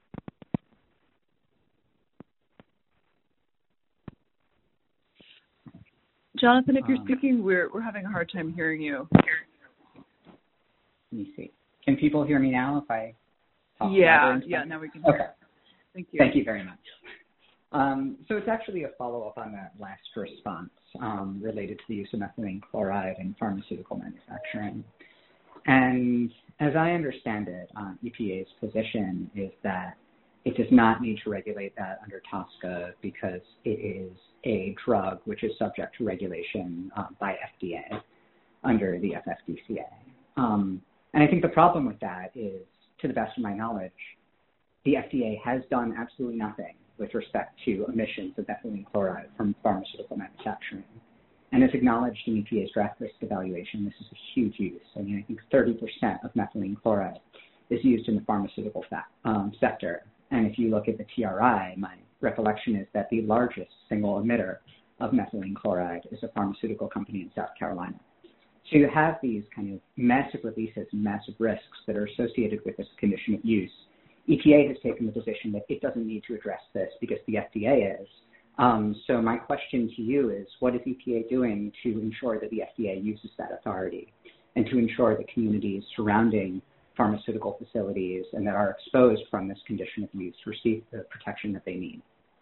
Jonathan, if you're speaking, we're having a hard time hearing you. Let me see. Can people hear me now if I talk? Yeah, now we can hear. Okay. Thank you. Thank you very much. So it's actually a follow-up on that last response related to the use of methylene chloride in pharmaceutical manufacturing. And as I understand it, EPA's position is that it does not need to regulate that under TSCA because it is a drug which is subject to regulation by FDA under the FFDCA. And I think the problem with that is, to the best of my knowledge, the FDA has done absolutely nothing with respect to emissions of methylene chloride from pharmaceutical manufacturing. And as acknowledged in EPA's draft risk evaluation, this is a huge use. I mean, I think 30% of methylene chloride is used in the pharmaceutical sector. And if you look at the TRI, my recollection is that the largest single emitter of methylene chloride is a pharmaceutical company in South Carolina. So you have these kind of massive releases and massive risks that are associated with this condition of use. EPA has taken the position that it doesn't need to address this because the FDA is. So my question to you is, what is EPA doing to ensure that the FDA uses that authority and to ensure that communities surrounding pharmaceutical facilities and that are exposed from this condition of use receive the protection that they need?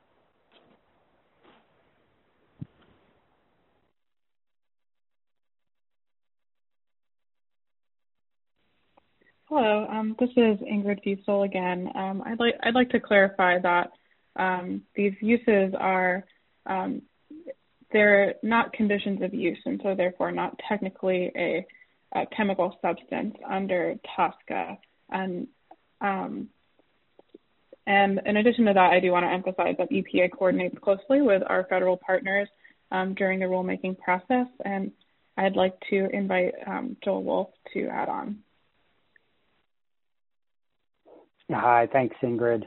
Hello, this is Ingrid Fusel again. I'd like to clarify that these uses are they're not conditions of use, and so therefore not technically a chemical substance under TSCA. And in addition to that, I do want to emphasize that EPA coordinates closely with our federal partners during the rulemaking process, and I'd like to invite Joel Wolf to add on. Hi, thanks, Ingrid.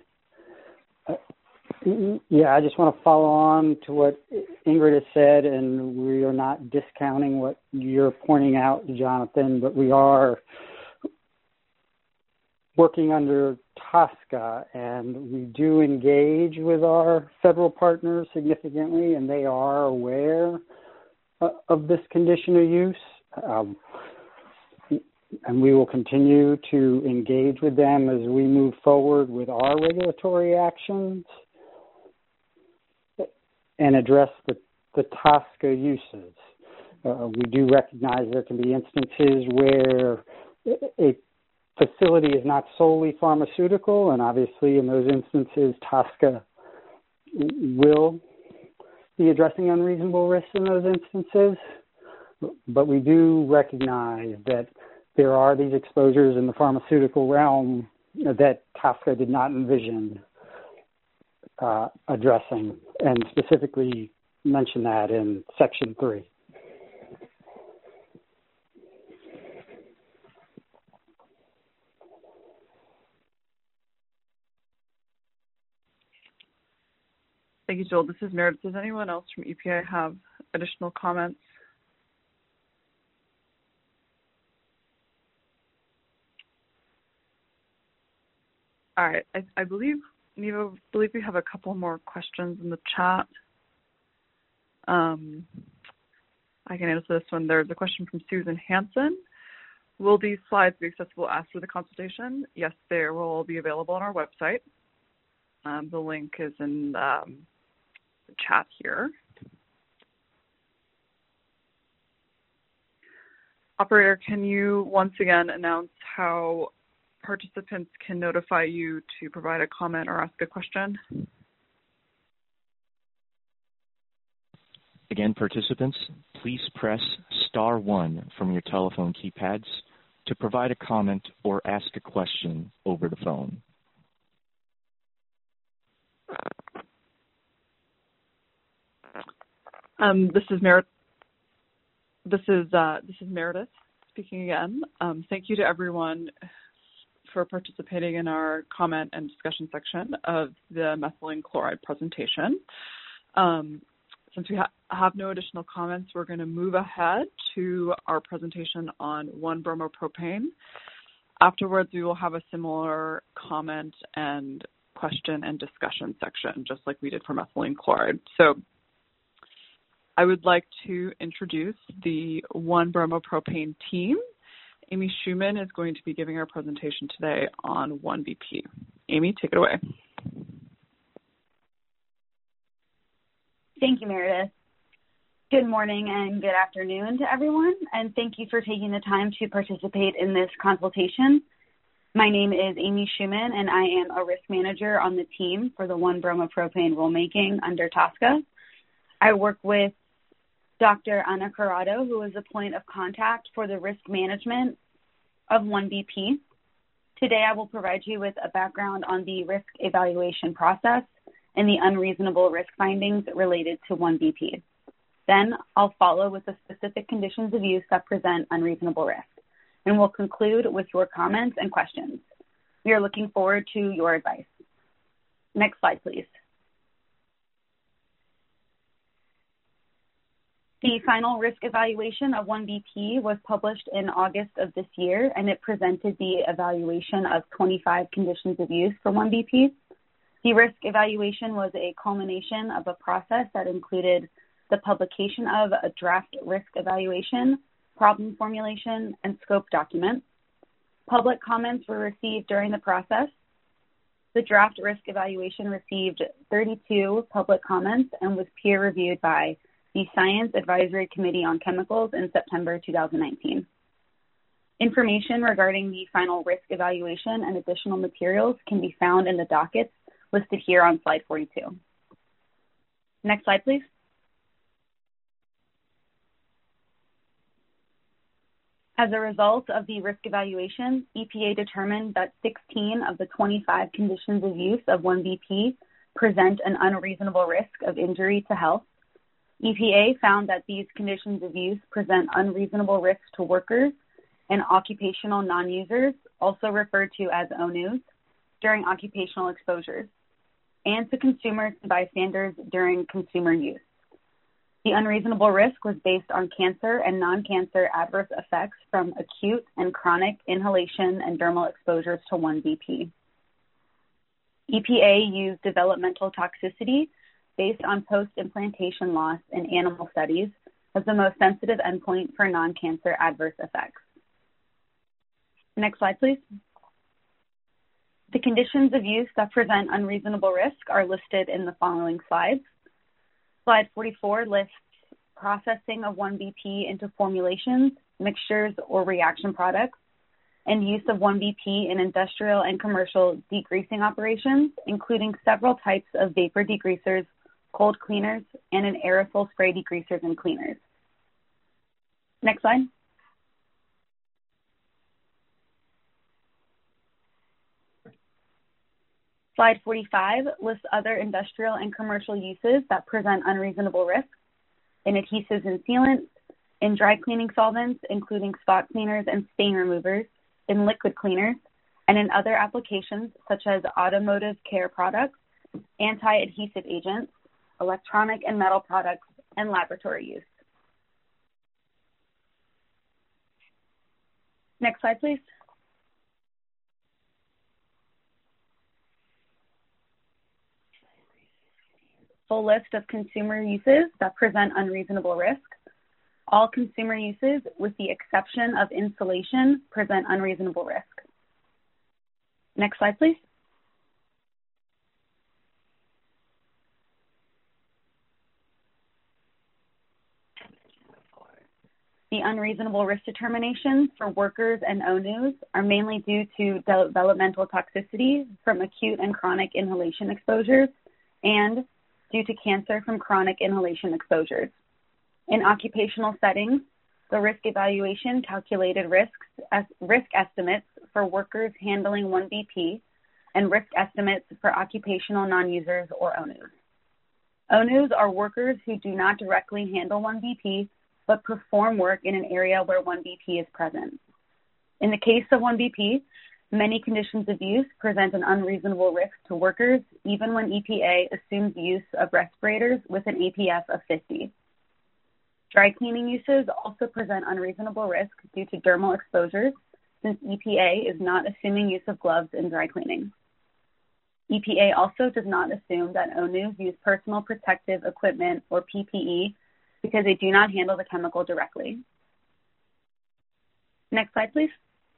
Yeah, I just want to follow on to what Ingrid has said, and we are not discounting what you're pointing out, Jonathan, but we are working under TSCA, and we do engage with our federal partners significantly, and they are aware of this condition of use. and we will continue to engage with them as we move forward with our regulatory actions and address the TSCA uses. We do recognize there can be instances where a facility is not solely pharmaceutical, and obviously in those instances, TSCA will be addressing unreasonable risks in those instances. But we do recognize that there are these exposures in the pharmaceutical realm that TSCA did not envision addressing, and specifically mention that in Section 3. Thank you, Joel. This is Meredith. Does anyone else from EPA have additional comments? All right. I believe, Neva, we have a couple more questions in the chat. I can answer this one. There's a question from Susan Hansen. Will these slides be accessible after the consultation? Yes, they will all be available on our website. The link is in the chat here. Operator, can you once again announce how participants can notify you to provide a comment or ask a question? Again, participants, please press star 1 from your telephone keypads to provide a comment or ask a question over the phone. This is Meredith. This is Meredith speaking again. Thank you to everyone for participating in our comment and discussion section of the methylene chloride presentation. Since we have no additional comments, we're going to move ahead to our presentation on 1-bromopropane. Afterwards, we will have a similar comment and question and discussion section, just like we did for methylene chloride. So I would like to introduce the 1-bromopropane team. Amy Schumann is going to be giving our presentation today on 1BP. Amy, take it away. Thank you, Meredith. Good morning and good afternoon to everyone, and thank you for taking the time to participate in this consultation. My name is Amy Schumann, and I am a risk manager on the team for the 1-bromopropane rulemaking under TSCA. I work with Dr. Ana Corrado, who is a point of contact for the risk management of 1BP. Today, I will provide you with a background on the risk evaluation process and the unreasonable risk findings related to 1BP. Then I'll follow with the specific conditions of use that present unreasonable risk, and we'll conclude with your comments and questions. We are looking forward to your advice. Next slide, please. The final risk evaluation of 1BP was published in August of this year, and it presented the evaluation of 25 conditions of use for 1BP. The risk evaluation was a culmination of a process that included the publication of a draft risk evaluation, problem formulation, and scope document. Public comments were received during the process. The draft risk evaluation received 32 public comments and was peer-reviewed by the Science Advisory Committee on Chemicals in September 2019. Information regarding the final risk evaluation and additional materials can be found in the dockets listed here on slide 42. Next slide, please. As a result of the risk evaluation, EPA determined that 16 of the 25 conditions of use of 1BP present an unreasonable risk of injury to health. EPA found that these conditions of use present unreasonable risks to workers and occupational non-users, also referred to as ONUs, during occupational exposures, and to consumers and bystanders during consumer use. The unreasonable risk was based on cancer and non-cancer adverse effects from acute and chronic inhalation and dermal exposures to 1BP. EPA used developmental toxicity based on post-implantation loss in animal studies as the most sensitive endpoint for non-cancer adverse effects. Next slide, please. The conditions of use that present unreasonable risk are listed in the following slides. Slide 44 lists processing of 1-BP into formulations, mixtures, or reaction products, and use of 1-BP in industrial and commercial degreasing operations, including several types of vapor degreasers, cold cleaners, and an aerosol spray degreasers and cleaners. Next slide. Slide 45 lists other industrial and commercial uses that present unreasonable risk in adhesives and sealants, in dry cleaning solvents, including spot cleaners and stain removers, in liquid cleaners, and in other applications such as automotive care products, anti-adhesive agents, electronic and metal products, and laboratory use. Next slide, please. Full list of consumer uses that present unreasonable risk. All consumer uses, with the exception of insulation, present unreasonable risk. Next slide, please. The unreasonable risk determinations for workers and ONUs are mainly due to developmental toxicity from acute and chronic inhalation exposures and due to cancer from chronic inhalation exposures. In occupational settings, the risk evaluation calculated risk estimates for workers handling 1BP and risk estimates for occupational non-users or ONUs. ONUs are workers who do not directly handle 1BP but perform work in an area where 1BP is present. In the case of 1BP, many conditions of use present an unreasonable risk to workers, even when EPA assumes use of respirators with an APF of 50. Dry cleaning uses also present unreasonable risk due to dermal exposures, since EPA is not assuming use of gloves in dry cleaning. EPA also does not assume that ONUs use personal protective equipment, or PPE, because they do not handle the chemical directly. Next slide, please.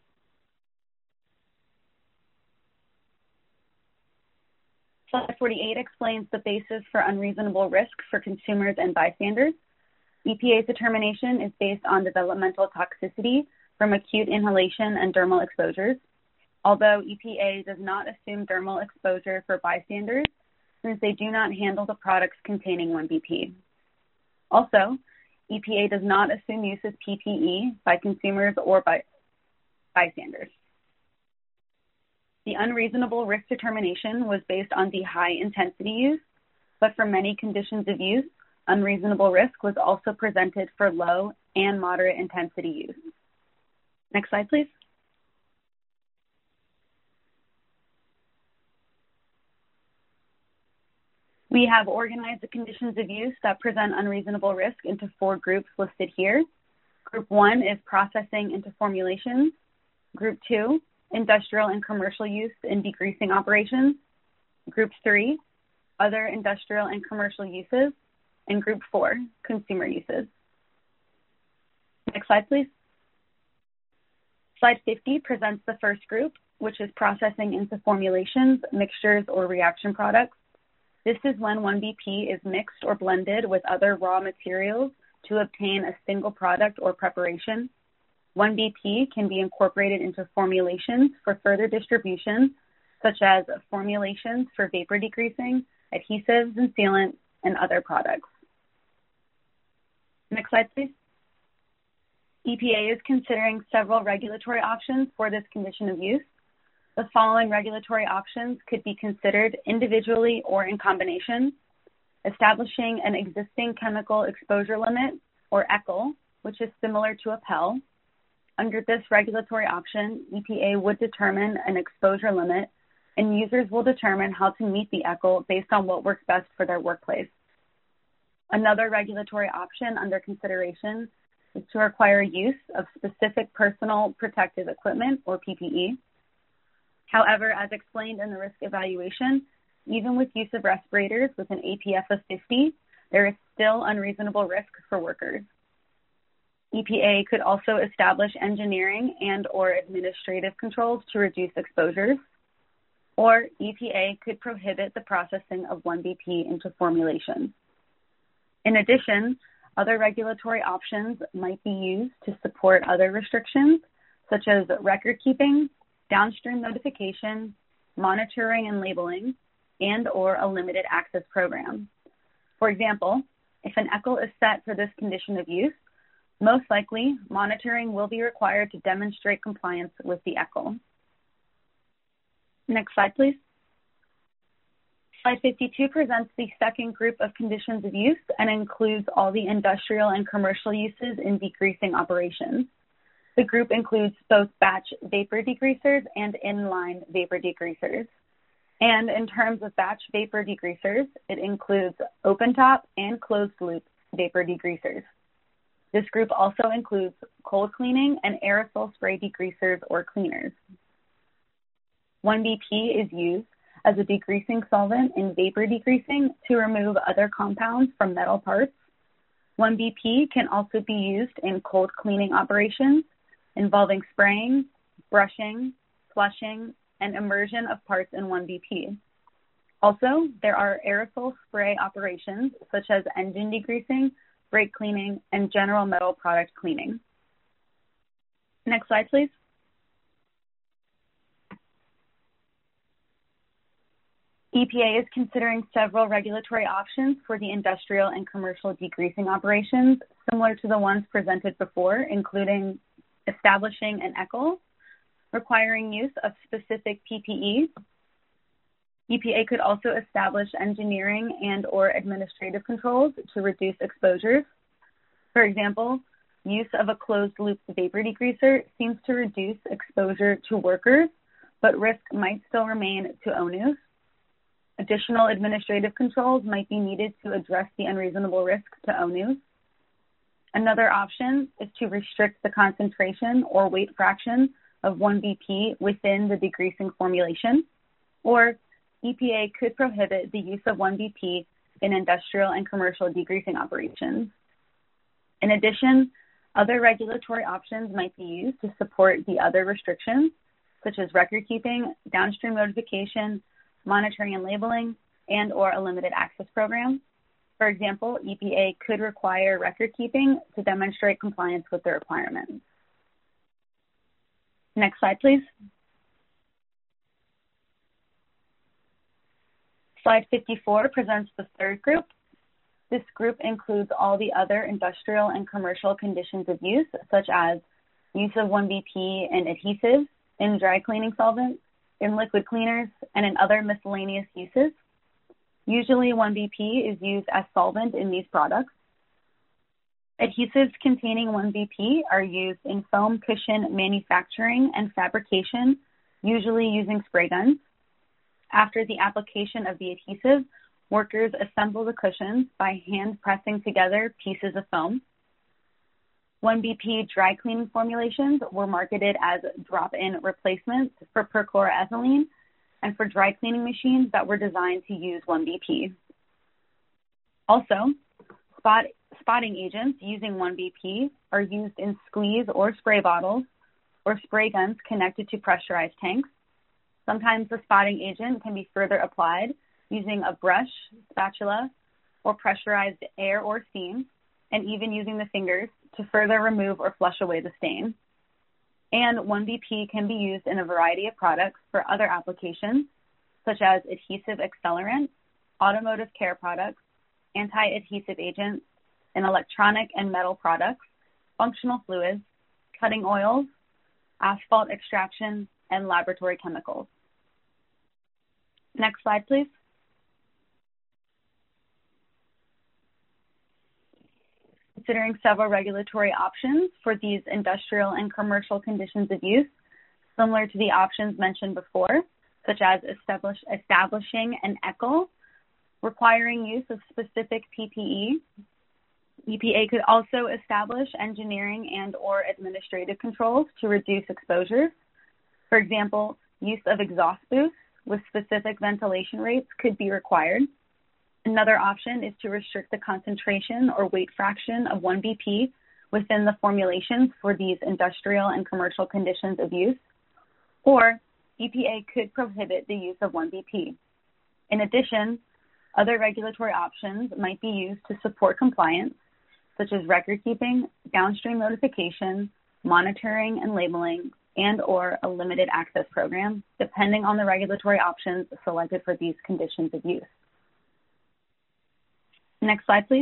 Slide 48 explains the basis for unreasonable risk for consumers and bystanders. EPA's determination is based on developmental toxicity from acute inhalation and dermal exposures, although EPA does not assume dermal exposure for bystanders since they do not handle the products containing 1BP. Also, EPA does not assume use of PPE by consumers or by bystanders. The unreasonable risk determination was based on the high intensity use, but for many conditions of use, unreasonable risk was also presented for low and moderate intensity use. Next slide, please. We have organized the conditions of use that present unreasonable risk into 4 groups listed here. Group 1 is processing into formulations. Group 2, industrial and commercial use in degreasing operations. Group 3, other industrial and commercial uses. And Group 4, consumer uses. Next slide, please. Slide 50 presents the first group, which is processing into formulations, mixtures, or reaction products. This is when 1BP is mixed or blended with other raw materials to obtain a single product or preparation. 1BP can be incorporated into formulations for further distribution, such as formulations for vapor degreasing, adhesives and sealants, and other products. Next slide, please. EPA is considering several regulatory options for this condition of use. The following regulatory options could be considered individually or in combination: establishing an existing chemical exposure limit, or ECHL, which is similar to a PEL. Under this regulatory option, EPA would determine an exposure limit, and users will determine how to meet the ECHL based on what works best for their workplace. Another regulatory option under consideration is to require use of specific personal protective equipment, or PPE. However, as explained in the risk evaluation, even with use of respirators with an APF of 50, there is still unreasonable risk for workers. EPA could also establish engineering and or administrative controls to reduce exposures, or EPA could prohibit the processing of 1-BP into formulations. In addition, other regulatory options might be used to support other restrictions, such as record keeping, downstream notification, monitoring and labeling, and or a limited access program. For example, if an ECL is set for this condition of use, most likely monitoring will be required to demonstrate compliance with the ECL. Next slide, please. Slide 52 presents the second group of conditions of use and includes all the industrial and commercial uses in degreasing operations. The group includes both batch vapor degreasers and inline vapor degreasers. And in terms of batch vapor degreasers, it includes open-top and closed-loop vapor degreasers. This group also includes cold cleaning and aerosol spray degreasers or cleaners. 1-BP is used as a degreasing solvent in vapor degreasing to remove other compounds from metal parts. 1-BP can also be used in cold cleaning operations involving spraying, brushing, flushing, and immersion of parts in 1-BP. Also, there are aerosol spray operations such as engine degreasing, brake cleaning, and general metal product cleaning. Next slide, please. EPA is considering several regulatory options for the industrial and commercial degreasing operations, similar to the ones presented before, including establishing an ECL, requiring use of specific PPE. EPA could also establish engineering and or administrative controls to reduce exposures. For example, use of a closed-loop vapor degreaser seems to reduce exposure to workers, but risk might still remain to ONUs. Additional administrative controls might be needed to address the unreasonable risk to ONUs. Another option is to restrict the concentration or weight fraction of 1-BP within the degreasing formulation, or EPA could prohibit the use of 1-BP in industrial and commercial degreasing operations. In addition, other regulatory options might be used to support the other restrictions, such as record keeping, downstream notification, monitoring and labeling, and or a limited access program. For example, EPA could require record keeping to demonstrate compliance with the requirements. Next slide, please. Slide 54 presents the third group. This group includes all the other industrial and commercial conditions of use, such as use of 1-BP in adhesives, in dry cleaning solvents, in liquid cleaners, and in other miscellaneous uses. Usually 1-BP is used as solvent in these products. Adhesives containing 1-BP are used in foam cushion manufacturing and fabrication, usually using spray guns. After the application of the adhesive, workers assemble the cushions by hand pressing together pieces of foam. 1-BP dry cleaning formulations were marketed as drop-in replacements for perchloroethylene and for dry cleaning machines that were designed to use 1-BP. Also, spotting agents using 1-BP are used in squeeze or spray bottles or spray guns connected to pressurized tanks. Sometimes the spotting agent can be further applied using a brush, spatula, or pressurized air or steam, and even using the fingers to further remove or flush away the stain. And 1-BP can be used in a variety of products for other applications, such as adhesive accelerants, automotive care products, anti-adhesive agents, in electronic and metal products, functional fluids, cutting oils, asphalt extraction, and laboratory chemicals. Next slide, please. Considering several regulatory options for these industrial and commercial conditions of use, similar to the options mentioned before, such as establishing an ECL, requiring use of specific PPE. EPA could also establish engineering and or administrative controls to reduce exposures. For example, use of exhaust boosts with specific ventilation rates could be required. Another option is to restrict the concentration or weight fraction of 1-BP within the formulations for these industrial and commercial conditions of use, or EPA could prohibit the use of 1BP. In addition, other regulatory options might be used to support compliance, such as record keeping, downstream notification, monitoring and labeling, and or a limited access program, depending on the regulatory options selected for these conditions of use. Next slide, please.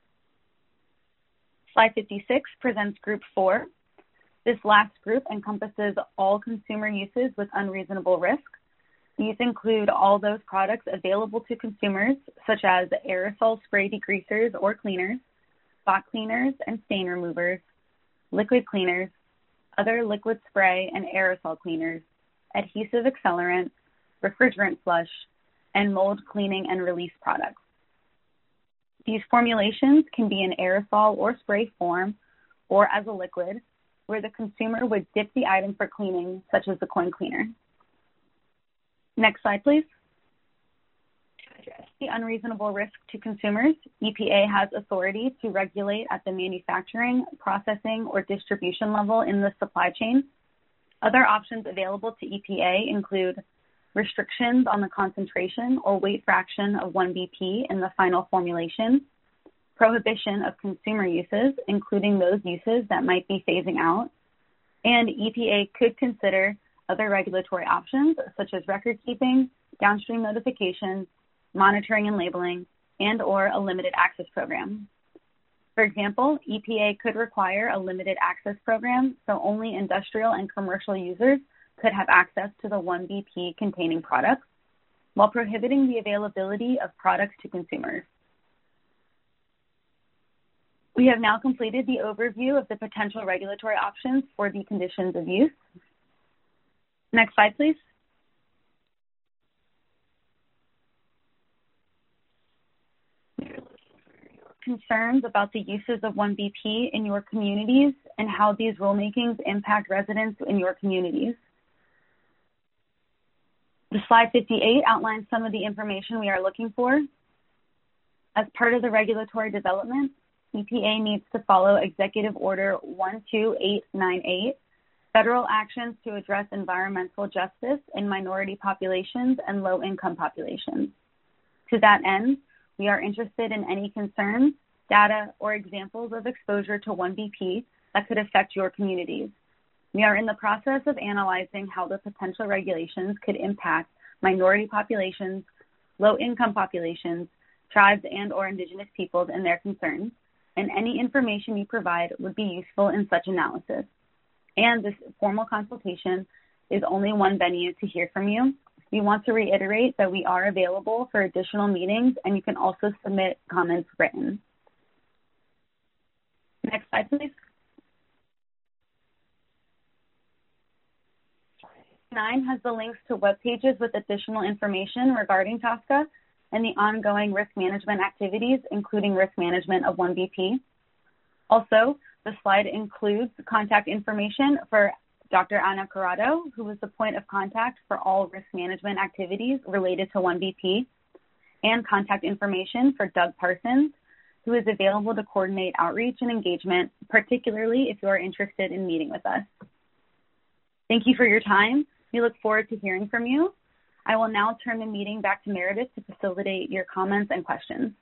Slide 56 presents Group 4. This last group encompasses all consumer uses with unreasonable risk. These include all those products available to consumers, such as aerosol spray degreasers or cleaners, spot cleaners and stain removers, liquid cleaners, other liquid spray and aerosol cleaners, adhesive accelerant, refrigerant flush, and mold cleaning and release products. These formulations can be in aerosol or spray form or as a liquid, where the consumer would dip the item for cleaning, such as the coin cleaner. Next slide, please. To address the unreasonable risk to consumers, EPA has authority to regulate at the manufacturing, processing, or distribution level in the supply chain. Other options available to EPA include restrictions on the concentration or weight fraction of 1BP in the final formulation, prohibition of consumer uses, including those uses that might be phasing out, and EPA could consider other regulatory options such as record keeping, downstream notification, monitoring and labeling, and or a limited access program. For example, EPA could require a limited access program so only industrial and commercial users could have access to the 1BP containing products, while prohibiting the availability of products to consumers. We have now completed the overview of the potential regulatory options for the conditions of use. Next slide, please. Concerns about the uses of 1BP in your communities and how these rulemakings impact residents in your communities. The slide 58 outlines some of the information we are looking for. As part of the regulatory development, EPA needs to follow Executive Order 12898, Federal Actions to Address Environmental Justice in Minority Populations and Low-Income Populations. To that end, we are interested in any concerns, data, or examples of exposure to 1BP that could affect your communities. We are in the process of analyzing how the potential regulations could impact minority populations, low-income populations, tribes and or indigenous peoples and their concerns, and any information you provide would be useful in such analysis. And this formal consultation is only one venue to hear from you. We want to reiterate that we are available for additional meetings, and you can also submit comments written. Next slide, please. 9 has the links to web pages with additional information regarding TSCA and the ongoing risk management activities, including risk management of 1BP. Also, the slide includes contact information for Dr. Ana Corrado, who is the point of contact for all risk management activities related to 1BP, and contact information for Doug Parsons, who is available to coordinate outreach and engagement, particularly if you are interested in meeting with us. Thank you for your time. We look forward to hearing from you. I will now turn the meeting back to Meredith to facilitate your comments and questions.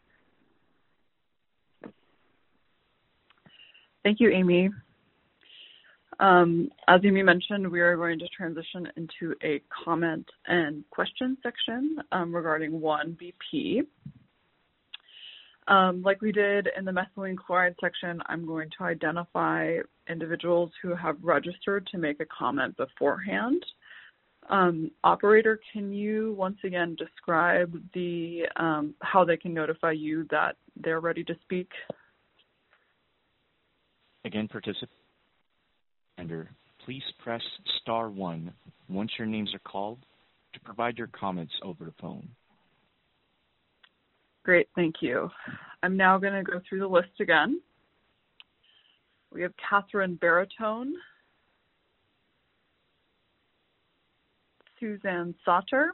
Thank you, Amy. As Amy mentioned, we are going to transition into a comment and question section regarding 1BP. Like we did in the methylene chloride section, I'm going to identify individuals who have registered to make a comment beforehand. Operator, can you once again describe the how they can notify you that they're ready to speak? Again, participant, please press *1 once your names are called to provide your comments over the phone. Great, thank you. I'm now going to go through the list again. We have Catherine Baritone, Suzanne Sauter,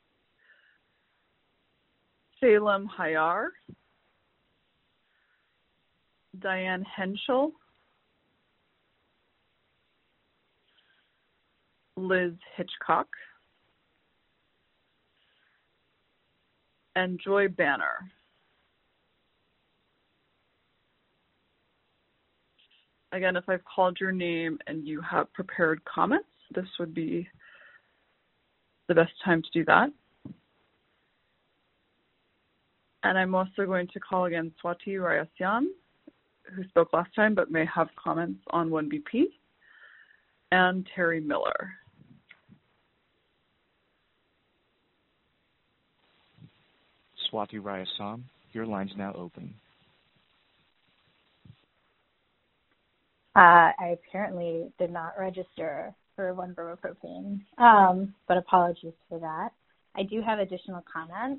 Salem Hayar, Diane Henschel, Liz Hitchcock, and Joy Banner. Again, if I've called your name and you have prepared comments, this would be the best time to do that. And I'm also going to call again Swati Rayasyan, who spoke last time but may have comments on 1BP, and Terry Miller. Swati Rayasyan, your line's now open. I apparently did not register for 1-bromopropane, but apologies for that. I do have additional comments.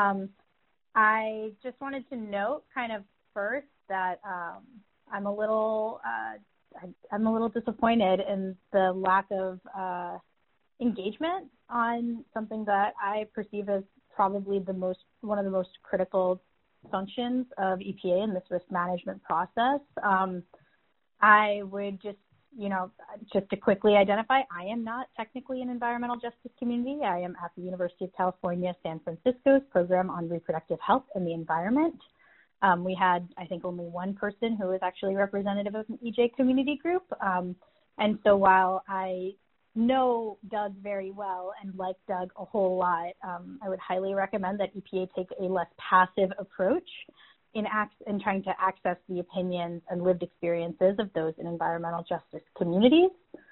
I just wanted to note kind of first that I'm a little disappointed in the lack of engagement on something that I perceive as probably one of the most critical functions of EPA in this risk management process. I would just to quickly identify, I am not technically an environmental justice community. I am at the University of California, San Francisco's program on reproductive health and the environment. We had, I think, only one person who was actually representative of an EJ community group. And so while I know Doug very well and like Doug a whole lot, I would highly recommend that EPA take a less passive approach in trying to access the opinions and lived experiences of those in environmental justice communities.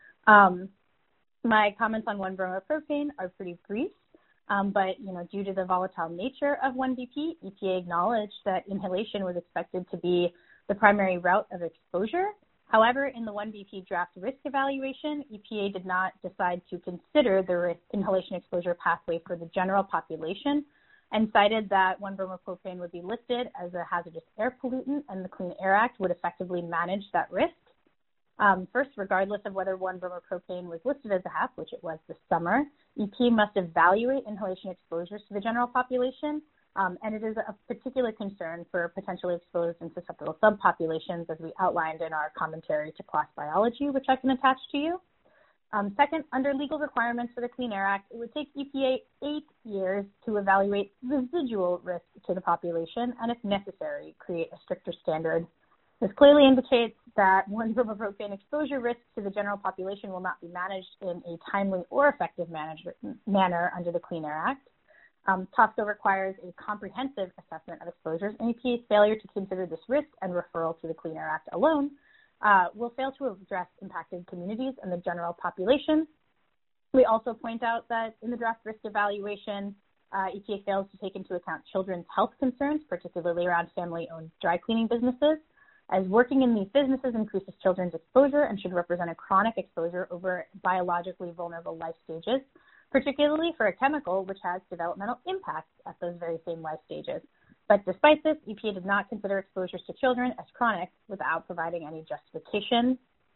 My comments on 1-bromopropane are pretty brief, but due to the volatile nature of 1BP, EPA acknowledged that inhalation was expected to be the primary route of exposure. However, in the 1BP draft risk evaluation, EPA did not decide to consider the inhalation exposure pathway for the general population, and cited that 1-bromopropane would be listed as a hazardous air pollutant, and the Clean Air Act would effectively manage that risk. First, regardless of whether 1-bromopropane was listed as a HAP, which it was this summer, EPA must evaluate inhalation exposures to the general population, and it is a particular concern for potentially exposed and susceptible subpopulations, as we outlined in our commentary to PLOS Biology, which I can attach to you. Second, under legal requirements for the Clean Air Act, it would take EPA 8 years to evaluate residual risk to the population and, if necessary, create a stricter standard. This clearly indicates that 1-bromopropane exposure risk to the general population will not be managed in a timely or effective manner under the Clean Air Act. TSCA requires a comprehensive assessment of exposures, and EPA's failure to consider this risk and referral to the Clean Air Act alone will fail to address impacted communities and the general population. We also point out that in the draft risk evaluation, EPA fails to take into account children's health concerns, particularly around family-owned dry cleaning businesses, as working in these businesses increases children's exposure and should represent a chronic exposure over biologically vulnerable life stages, particularly for a chemical which has developmental impacts at those very same life stages. But despite this, EPA did not consider exposures to children as chronic without providing any justification.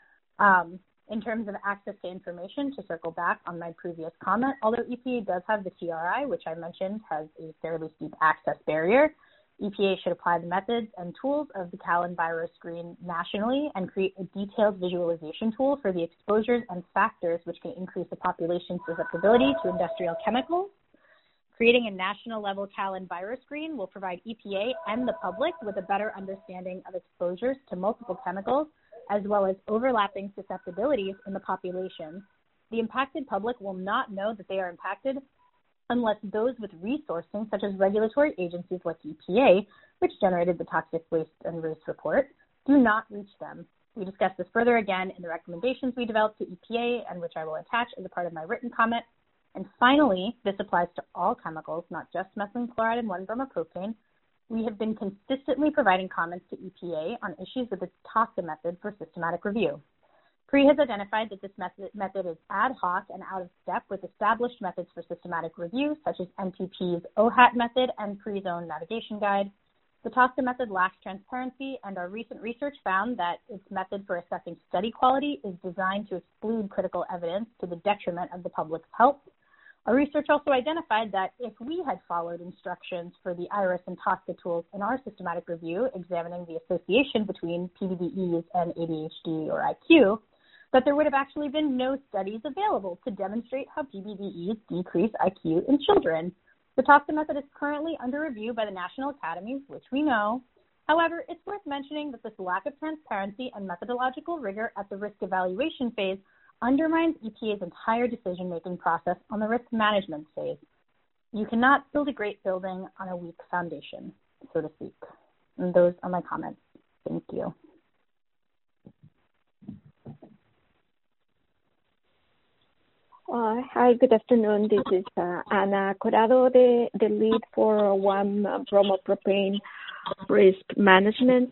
In terms of access to information, to circle back on my previous comment, although EPA does have the TRI, which I mentioned has a fairly steep access barrier, EPA should apply the methods and tools of the CAL EnviroScreen nationally and create a detailed visualization tool for the exposures and factors which can increase the population's susceptibility to industrial chemicals. Creating a national level CAL EnviroScreen will provide EPA and the public with a better understanding of exposures to multiple chemicals, as well as overlapping susceptibilities in the population. The impacted public will not know that they are impacted unless those with resourcing, such as regulatory agencies like EPA, which generated the Toxic Waste and Risk Report, do not reach them. We discuss this further again in the recommendations we developed to EPA, and which I will attach as a part of my written comment. And finally, this applies to all chemicals, not just methylene chloride and 1-bromopropane. We have been consistently providing comments to EPA on issues with the TSCA method for systematic review. PRE has identified that this method is ad hoc and out of step with established methods for systematic review, such as NTP's OHAT method and PRE's own navigation guide. The TSCA method lacks transparency, and our recent research found that its method for assessing study quality is designed to exclude critical evidence to the detriment of the public's health. Our research also identified that if we had followed instructions for the IRIS and TSCA tools in our systematic review examining the association between PBDEs and ADHD or IQ, that there would have actually been no studies available to demonstrate how PBDEs decrease IQ in children. The TSCA method is currently under review by the National Academies, which we know. However, it's worth mentioning that this lack of transparency and methodological rigor at the risk evaluation phase undermines EPA's entire decision-making process on the risk management phase. You cannot build a great building on a weak foundation, so to speak. And those are my comments. Thank you. Hi, good afternoon. This is Ana Corrado, the lead for bromopropane risk management.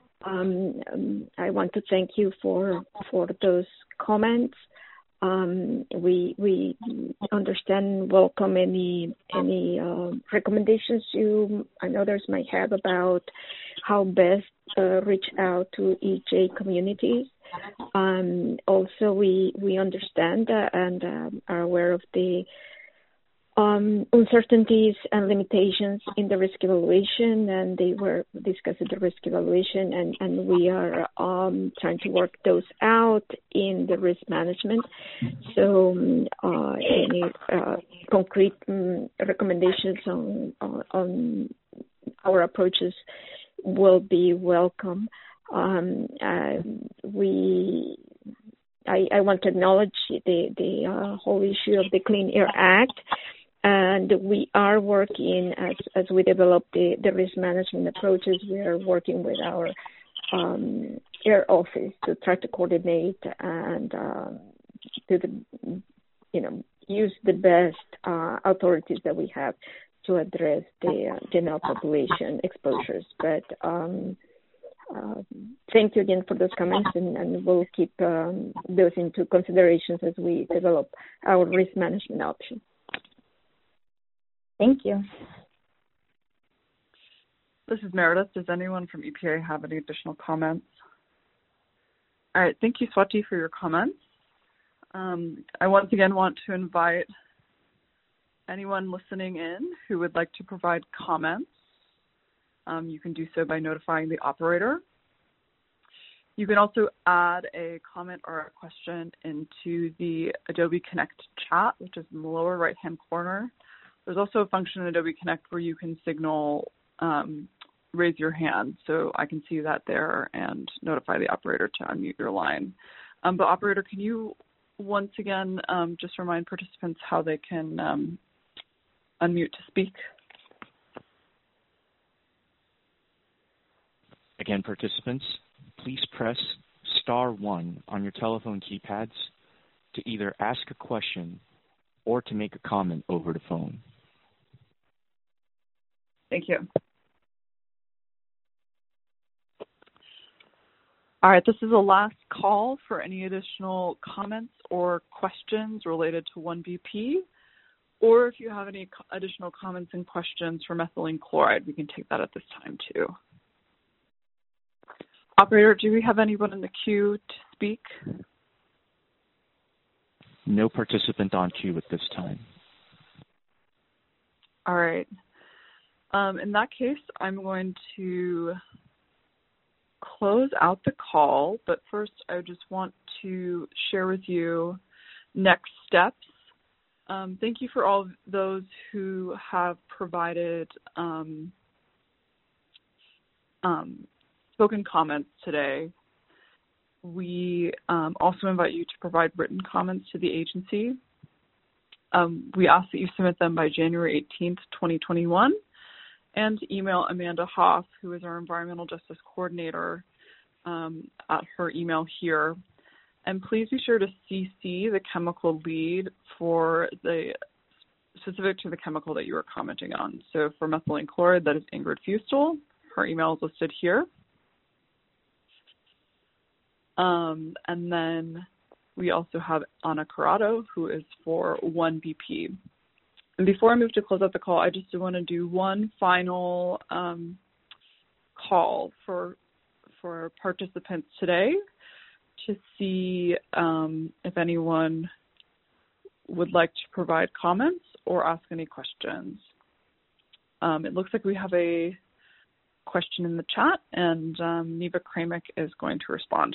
I want to thank you for those comments. We understand and welcome any recommendations and others might have about how best reach out to EJ communities. Also, we understand and are aware of the uncertainties and limitations in the risk evaluation, and they were discussed at the risk evaluation, and we are trying to work those out in the risk management. So any concrete recommendations on our approaches will be welcome. I want to acknowledge the whole issue of the Clean Air Act, and we are working as we develop the risk management approaches. We are working with our air office to try to coordinate and use the best authorities that we have to address the general population exposures. But thank you again for those comments, and we'll keep those into considerations as we develop our risk management options. Thank you. This is Meredith. Does anyone from EPA have any additional comments? All right. Thank you, Swati, for your comments. I once again want to invite anyone listening in who would like to provide comments. You can do so by notifying the operator. You can also add a comment or a question into the Adobe Connect chat, which is in the lower right-hand corner. There's also a function in Adobe Connect where you can signal, raise your hand, so I can see that there and notify the operator to unmute your line. But operator, can you once again just remind participants how they can unmute to speak? Again, participants, please press *1 on your telephone keypads to either ask a question or to make a comment over the phone. Thank you. All right, this is the last call for any additional comments or questions related to 1BP, or if you have any additional comments and questions for methylene chloride, we can take that at this time too. Operator, do we have anyone in the queue to speak? No participant on queue at this time. All right. In that case, I'm going to close out the call, but first I just want to share with you next steps. Thank you for all those who have provided spoken comments today. We also invite you to provide written comments to the agency. We ask that you submit them by January 18th, 2021, and email Amanda Hoff, who is our Environmental Justice Coordinator, at her email here. And please be sure to CC the chemical lead for the specific to the chemical that you are commenting on. So for methylene chloride, that is Ingrid Fustel. Her email is listed here. And then we also have Ana Corrado, who is for 1BP. And before I move to close out the call, I just want to do one final call for participants today to see if anyone would like to provide comments or ask any questions. It looks like we have a question in the chat, and Neva Kramick is going to respond.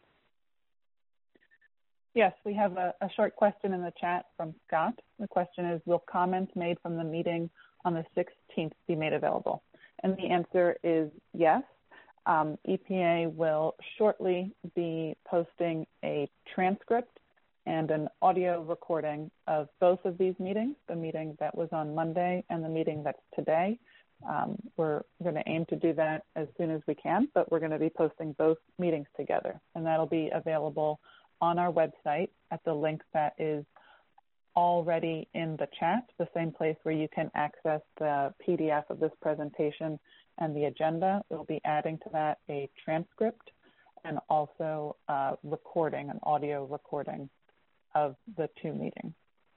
Yes, we have a short question in the chat from Scott. The question is, will comments made from the meeting on the 16th be made available? And the answer is yes. EPA will shortly be posting a transcript and an audio recording of both of these meetings, the meeting that was on Monday and the meeting that's today. We're going to aim to do that as soon as we can, but we're going to be posting both meetings together, and that'll be available on our website at the link that is already in the chat, the same place where you can access the PDF of this presentation and the agenda. We'll be adding to that a transcript and also a recording, an audio recording of the two meetings.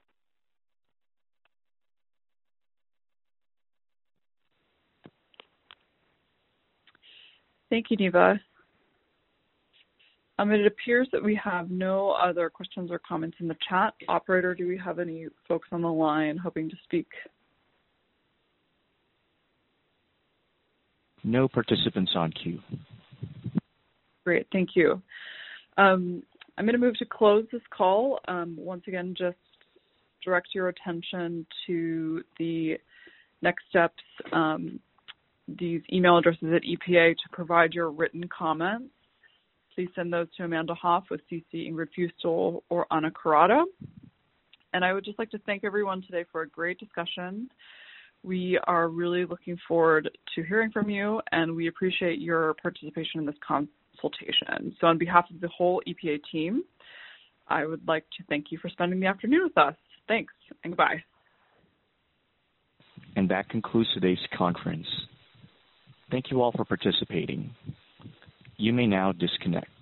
Thank you, Neva. It appears that we have no other questions or comments in the chat. Operator, do we have any folks on the line hoping to speak? No participants on queue. Great, thank you. I'm going to move to close this call. Once again, just direct your attention to the next steps, these email addresses at EPA to provide your written comments. Please send those to Amanda Hoff with CC Ingrid Fustel or Anna Carrata. And I would just like to thank everyone today for a great discussion. We are really looking forward to hearing from you, and we appreciate your participation in this consultation. So on behalf of the whole EPA team, I would like to thank you for spending the afternoon with us. Thanks, and goodbye. And that concludes today's conference. Thank you all for participating. You may now disconnect.